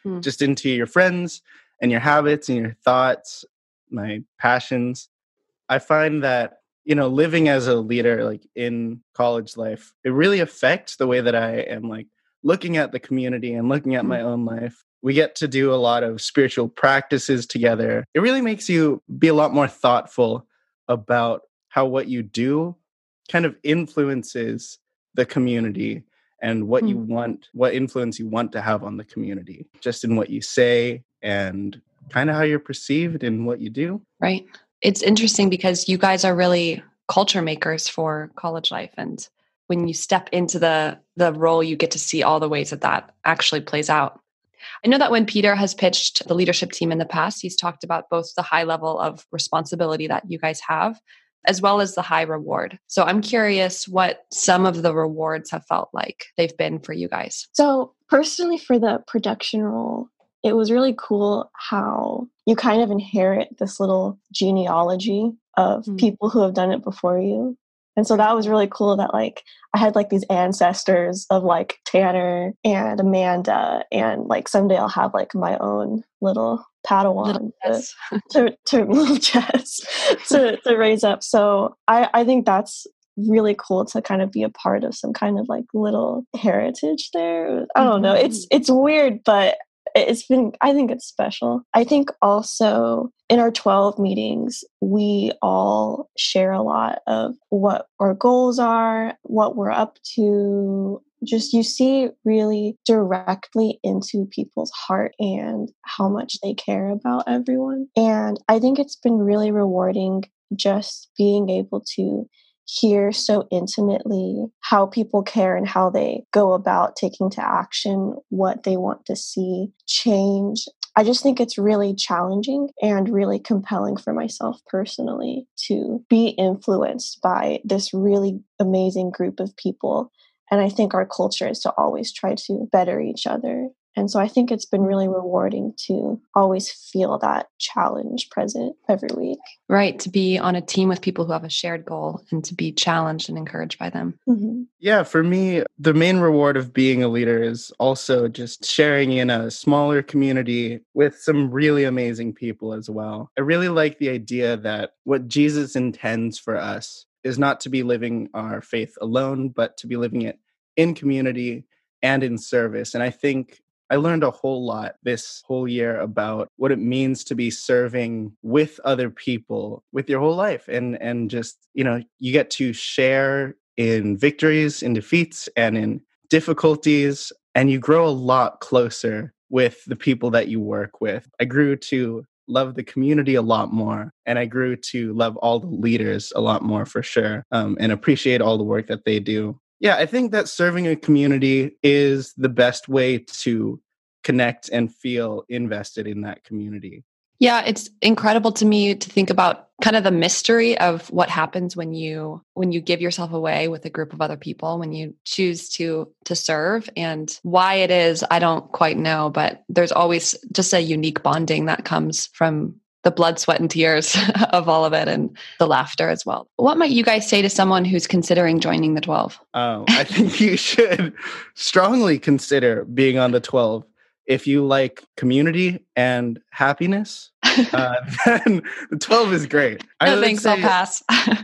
Hmm. just into your friends and your habits and your thoughts, my passions. I find that, you know, living as a leader, like in college life, it really affects the way that I am like looking at the community and looking at my own life. We get to do a lot of spiritual practices together. It really makes you be a lot more thoughtful about how what you do kind of influences the community and what you want, what influence you want to have on the community, just in what you say and kind of how you're perceived in what you do. Right. It's interesting because you guys are really culture makers for college life. And when you step into the, the role, you get to see all the ways that that actually plays out. I know that when Peter has pitched the leadership team in the past, he's talked about both the high level of responsibility that you guys have, as well as the high reward. So I'm curious what some of the rewards have felt like they've been for you guys. So personally, for the production role, it was really cool how you kind of inherit this little genealogy of Mm. people who have done it before you. And so that was really cool that like I had like these ancestors of like Tanner and Amanda, and like someday I'll have like my own little Padawan Little to, Jess. to, to little Jess to, to raise up. So I, I think that's really cool to kind of be a part of some kind of like little heritage there. I don't know. It's it's weird, but it's been, I think it's special. I think also in our twelve meetings, we all share a lot of what our goals are, what we're up to. Just you see really directly into people's heart and how much they care about everyone. And I think it's been really rewarding just being able to hear so intimately how people care and how they go about taking to action what they want to see change. I just think it's really challenging and really compelling for myself personally to be influenced by this really amazing group of people. And I think our culture is to always try to better each other. And so I think it's been really rewarding to always feel that challenge present every week. Right. To be on a team with people who have a shared goal and to be challenged and encouraged by them. Mm-hmm. Yeah, for me, the main reward of being a leader is also just sharing in a smaller community with some really amazing people as well. I really like the idea that what Jesus intends for us is not to be living our faith alone, but to be living it in community and in service. And I think I learned a whole lot this whole year about what it means to be serving with other people with your whole life. And, and just, you know, you get to share in victories, in defeats, and in difficulties, and you grow a lot closer with the people that you work with. I grew to love the community a lot more, and I grew to love all the leaders a lot more for sure, um, and appreciate all the work that they do. Yeah, I think that serving a community is the best way to connect and feel invested in that community. Yeah, it's incredible to me to think about kind of the mystery of what happens when you when you give yourself away with a group of other people, when you choose to to serve, and why it is, I don't quite know, but there's always just a unique bonding that comes from the blood, sweat, and tears of all of it, and the laughter as well. What might you guys say to someone who's considering joining the twelve? Oh, I think you should strongly consider being on the twelve. If you like community and happiness, uh, then the twelve is great. No would thanks, say- I'll pass.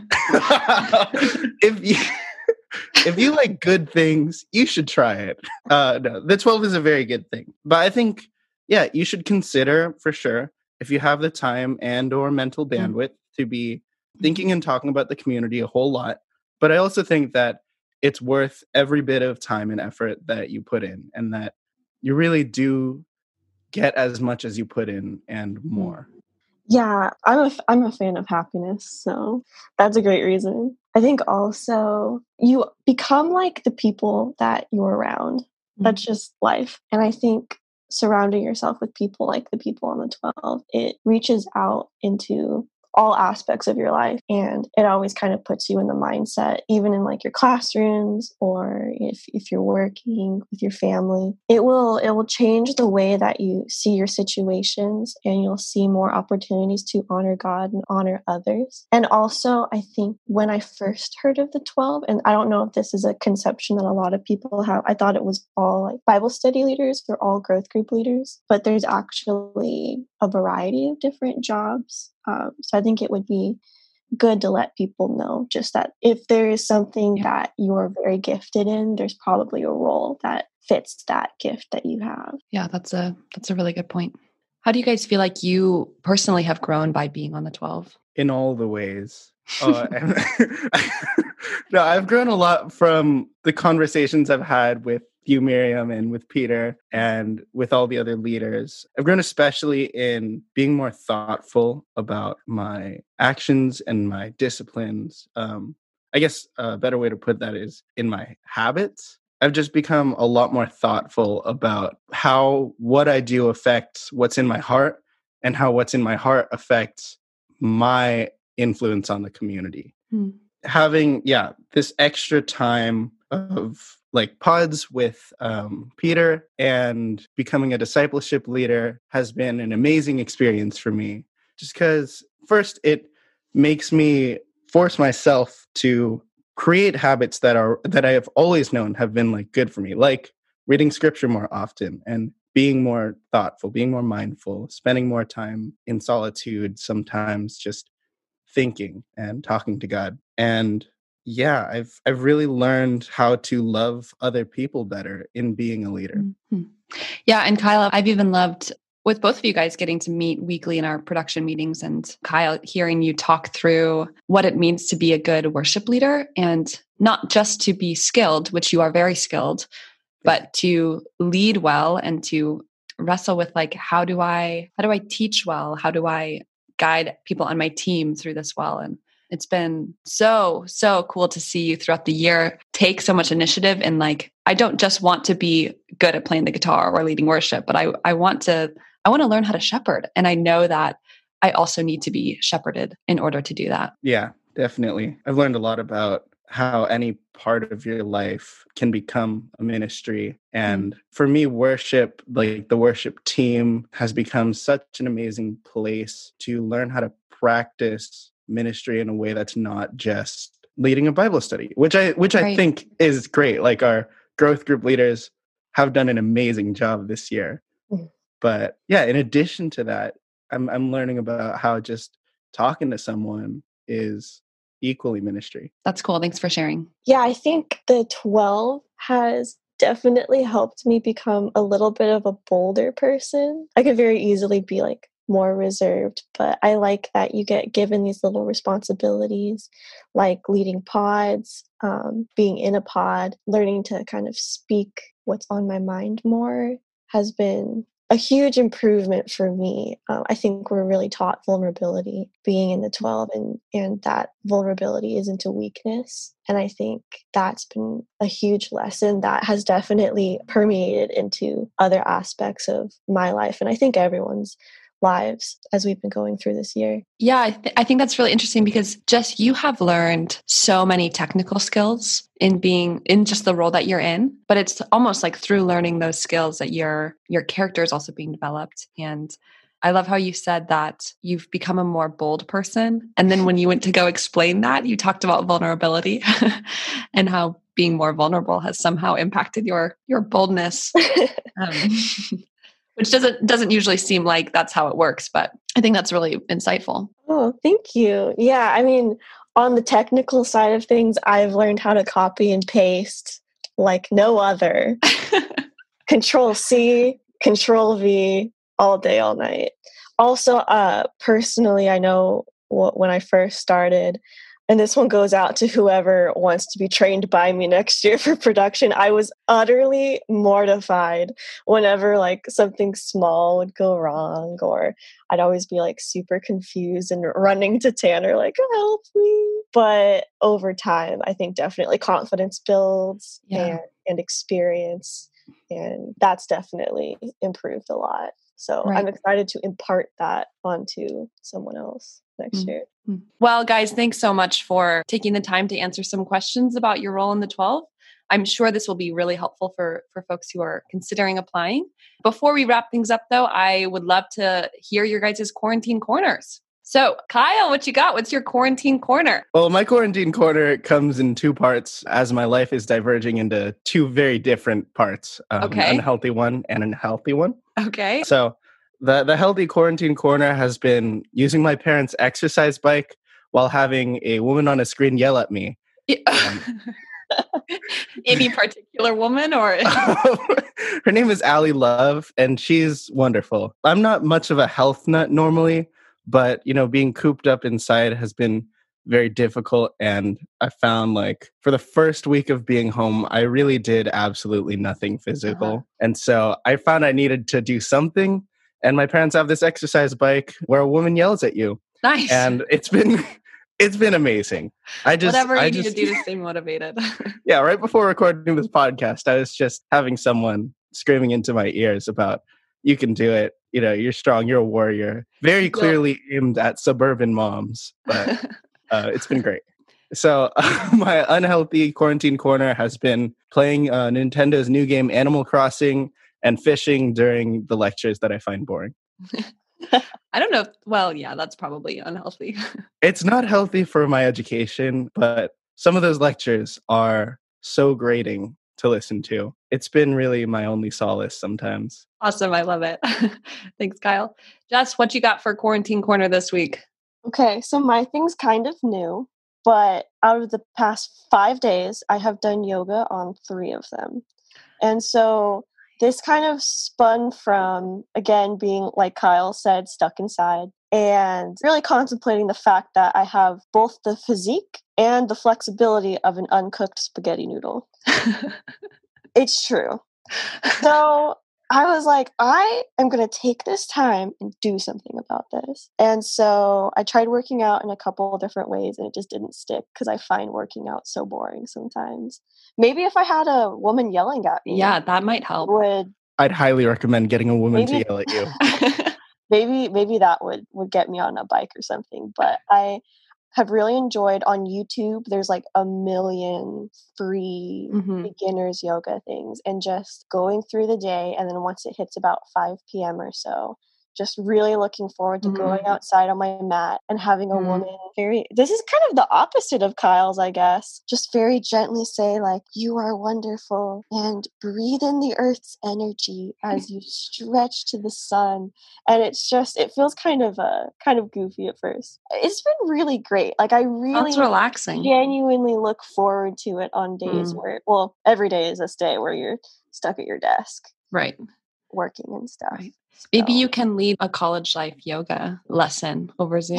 if you if you like good things, you should try it. Uh, no, the twelve is a very good thing. But I think, yeah, you should consider for sure, if you have the time and or mental bandwidth to be thinking and talking about the community a whole lot. But I also think that it's worth every bit of time and effort that you put in, and that you really do get as much as you put in and more. Yeah, I'm a, I'm a fan of happiness, so that's a great reason. I think also you become like the people that you're around. That's just life. And I think surrounding yourself with people like the people on the twelve, it reaches out into all aspects of your life. And it always kind of puts you in the mindset, even in like your classrooms or if, if you're working with your family, it will, it will change the way that you see your situations, and you'll see more opportunities to honor God and honor others. And also, I think when I first heard of the twelve, and I don't know if this is a conception that a lot of people have, I thought it was all like Bible study leaders or all growth group leaders, but there's actually a variety of different jobs. Um, so I think it would be good to let people know just that if there is something Yeah. that you're very gifted in, there's probably a role that fits that gift that you have. Yeah, that's a that's a really good point. How do you guys feel like you personally have grown by being on the twelve? In all the ways. Uh, and no, I've grown a lot from the conversations I've had with you, Miriam, and with Peter, and with all the other leaders. I've grown especially in being more thoughtful about my actions and my disciplines. Um, I guess a better way to put that is in my habits. I've just become a lot more thoughtful about how what I do affects what's in my heart, and how what's in my heart affects my influence on the community. Hmm. Having, yeah, this extra time of like pods with um, Peter and becoming a discipleship leader has been an amazing experience for me. Just because first it makes me force myself to create habits that are that I have always known have been like good for me, like reading scripture more often and being more thoughtful, being more mindful, spending more time in solitude, sometimes just thinking and talking to God. And yeah, I've I've really learned how to love other people better in being a leader. Mm-hmm. Yeah, and Kyle, I've even loved with both of you guys getting to meet weekly in our production meetings, and Kyle, hearing you talk through what it means to be a good worship leader, and not just to be skilled, which you are very skilled, but to lead well and to wrestle with like, how do I, how do I teach well? How do I guide people on my team through this well? And it's been so, so cool to see you throughout the year take so much initiative. And like, I don't just want to be good at playing the guitar or leading worship, but I, I want to, I want to learn how to shepherd. And I know that I also need to be shepherded in order to do that. Yeah, definitely. I've learned a lot about how any part of your life can become a ministry. And mm. for me, worship, like the worship team, has become such an amazing place to learn how to practice ministry in a way that's not just leading a Bible study, which I which right. I think is great. Like our growth group leaders have done an amazing job this year. Mm. But yeah, in addition to that, I'm I'm learning about how just talking to someone is equally ministry. That's cool. Thanks for sharing. Yeah, I think the twelve has definitely helped me become a little bit of a bolder person. I could very easily be like more reserved, but I like that you get given these little responsibilities like leading pods, um, being in a pod, learning to kind of speak what's on my mind more has been a huge improvement for me. Um, I think we're really taught vulnerability being in the twelve, and, and that vulnerability isn't a weakness. And I think that's been a huge lesson that has definitely permeated into other aspects of my life. And I think everyone's lives as we've been going through this year. Yeah, I, th- I think that's really interesting because Jess, you have learned so many technical skills in being in just the role that you're in, but it's almost like through learning those skills that your your character is also being developed. And I love how you said that you've become a more bold person. And then when you went to go explain that, you talked about vulnerability and how being more vulnerable has somehow impacted your your boldness. Um, Which doesn't doesn't usually seem like that's how it works, but I think that's really insightful. Oh, thank you. Yeah, I mean, on the technical side of things, I've learned how to copy and paste like no other. Control C, Control V, all day, all night. Also, uh, personally, I know w- when I first started, and this one goes out to whoever wants to be trained by me next year for production, I was utterly mortified whenever like something small would go wrong, or I'd always be like super confused and running to Tanner like, help me. But over time, I think definitely confidence builds yeah. and, and experience. And that's definitely improved a lot. So right. I'm excited to impart that onto someone else next Mm. year. Well, guys, thanks so much for taking the time to answer some questions about your role in the twelve. I'm sure this will be really helpful for, for folks who are considering applying. Before we wrap things up, though, I would love to hear your guys' quarantine corners. So, Kyle, what you got? What's your quarantine corner? Well, my quarantine corner comes in two parts as my life is diverging into two very different parts. Um, Okay. An unhealthy one and an healthy one. Okay. So the, the healthy quarantine corner has been using my parents' exercise bike while having a woman on a screen yell at me. Any particular woman or? Her name is Allie Love, and she's wonderful. I'm not much of a health nut normally, but, you know, being cooped up inside has been very difficult. And I found, like, for the first week of being home, I really did absolutely nothing physical. Uh-huh. And so I found I needed to do something. And my parents have this exercise bike where a woman yells at you. Nice. And it's been... It's been amazing. I just Whatever you I need just, to do to stay motivated. Yeah, right before recording this podcast, I was just having someone screaming into my ears about, you can do it. You know, you're strong. You're a warrior. Very clearly aimed at suburban moms, but uh, it's been great. So uh, my unhealthy quarantine corner has been playing uh, Nintendo's new game Animal Crossing and fishing during the lectures that I find boring. I don't know. If, well, yeah, that's probably unhealthy. It's not healthy for my education, but some of those lectures are so grating to listen to. It's been really my only solace sometimes. Awesome. I love it. Thanks, Kyle. Jess, what you got for quarantine corner this week? Okay, so my thing's kind of new, but out of the past five days, I have done yoga on three of them. And so this kind of spun from, again, being, like Kyle said, stuck inside and really contemplating the fact that I have both the physique and the flexibility of an uncooked spaghetti noodle. It's true. So I was like, I am going to take this time and do something about this. And so I tried working out in a couple of different ways and it just didn't stick because I find working out so boring sometimes. Maybe if I had a woman yelling at me. Yeah, that might help. Would I'd highly recommend getting a woman Maybe- to yell at you. maybe maybe that would, would get me on a bike or something. But I have really enjoyed on YouTube. There's like a million free Mhm. beginners yoga things and just going through the day. And then once it hits about five p.m. or so, just really looking forward to Mhm. going outside on my mat and having a Mhm. woman very, this is kind of the opposite of Kyle's, I guess, just very gently say like, you are wonderful, and breathe in the earth's energy as you stretch to the sun. And it's just, it feels kind of uh, kind of goofy at first. It's been really great. Like I really That's relaxing. genuinely look forward to it on days Mm. where, well, every day is this day where you're stuck at your desk Right. working and stuff. Right. Maybe So, you can lead a college life yoga lesson over Zoom.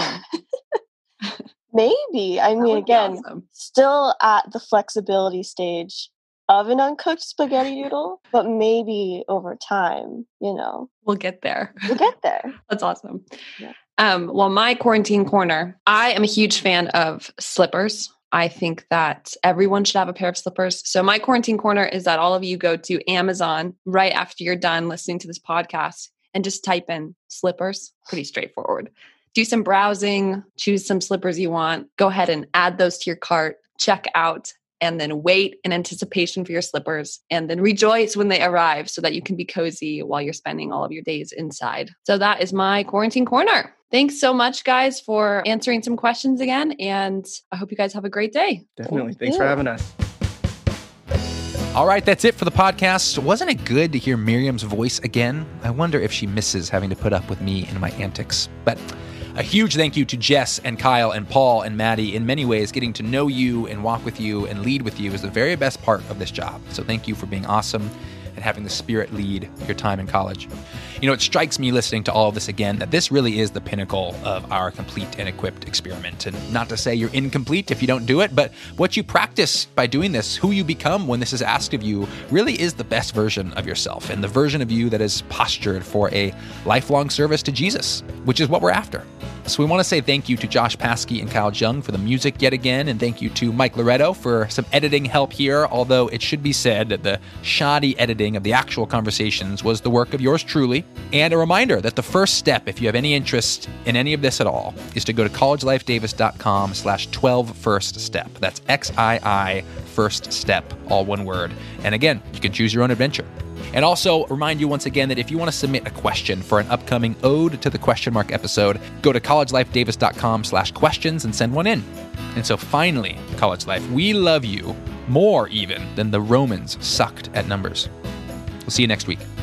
maybe. I That mean, would be again, awesome. still at the flexibility stage of an uncooked spaghetti noodle, but maybe over time, you know, We'll get there. we'll get there. That's awesome. Yeah. Um, well, my quarantine corner, I am a huge fan of slippers. I think that everyone should have a pair of slippers. So my quarantine corner is that all of you go to Amazon right after you're done listening to this podcast and just type in slippers. Pretty straightforward. Do some browsing, choose some slippers you want, go ahead and add those to your cart, check out, and then wait in anticipation for your slippers, and then rejoice when they arrive so that you can be cozy while you're spending all of your days inside. So that is my quarantine corner. Thanks so much, guys, for answering some questions again, and I hope you guys have a great day. Definitely. Thanks for having us. All right, that's it for the podcast. Wasn't it good to hear Miriam's voice again? I wonder if she misses having to put up with me and my antics. But a huge thank you to Jess and Kyle and Paul and Maddie. In many ways, getting to know you and walk with you and lead with you is the very best part of this job. So thank you for being awesome and having the Spirit lead your time in college. You know, it strikes me listening to all of this again that this really is the pinnacle of our Complete and Equipped experiment. And not to say you're incomplete if you don't do it, but what you practice by doing this, who you become when this is asked of you, really is the best version of yourself and the version of you that is postured for a lifelong service to Jesus, which is what we're after. So we want to say thank you to Josh Paskey and Kyle Jung for the music yet again, and thank you to Mike Loretto for some editing help here, although it should be said that the shoddy editing of the actual conversations was the work of yours truly. And a reminder that the first step, if you have any interest in any of this at all, is to go to collegelifedavis.com slash 12 first step. That's X I I first step, all one word. And again, you can choose your own adventure. And also remind you once again that if you want to submit a question for an upcoming Ode to the Question Mark episode, go to collegelifedavis.com slash questions and send one in. And so finally, College Life, we love you more even than the Romans sucked at numbers. We'll see you next week.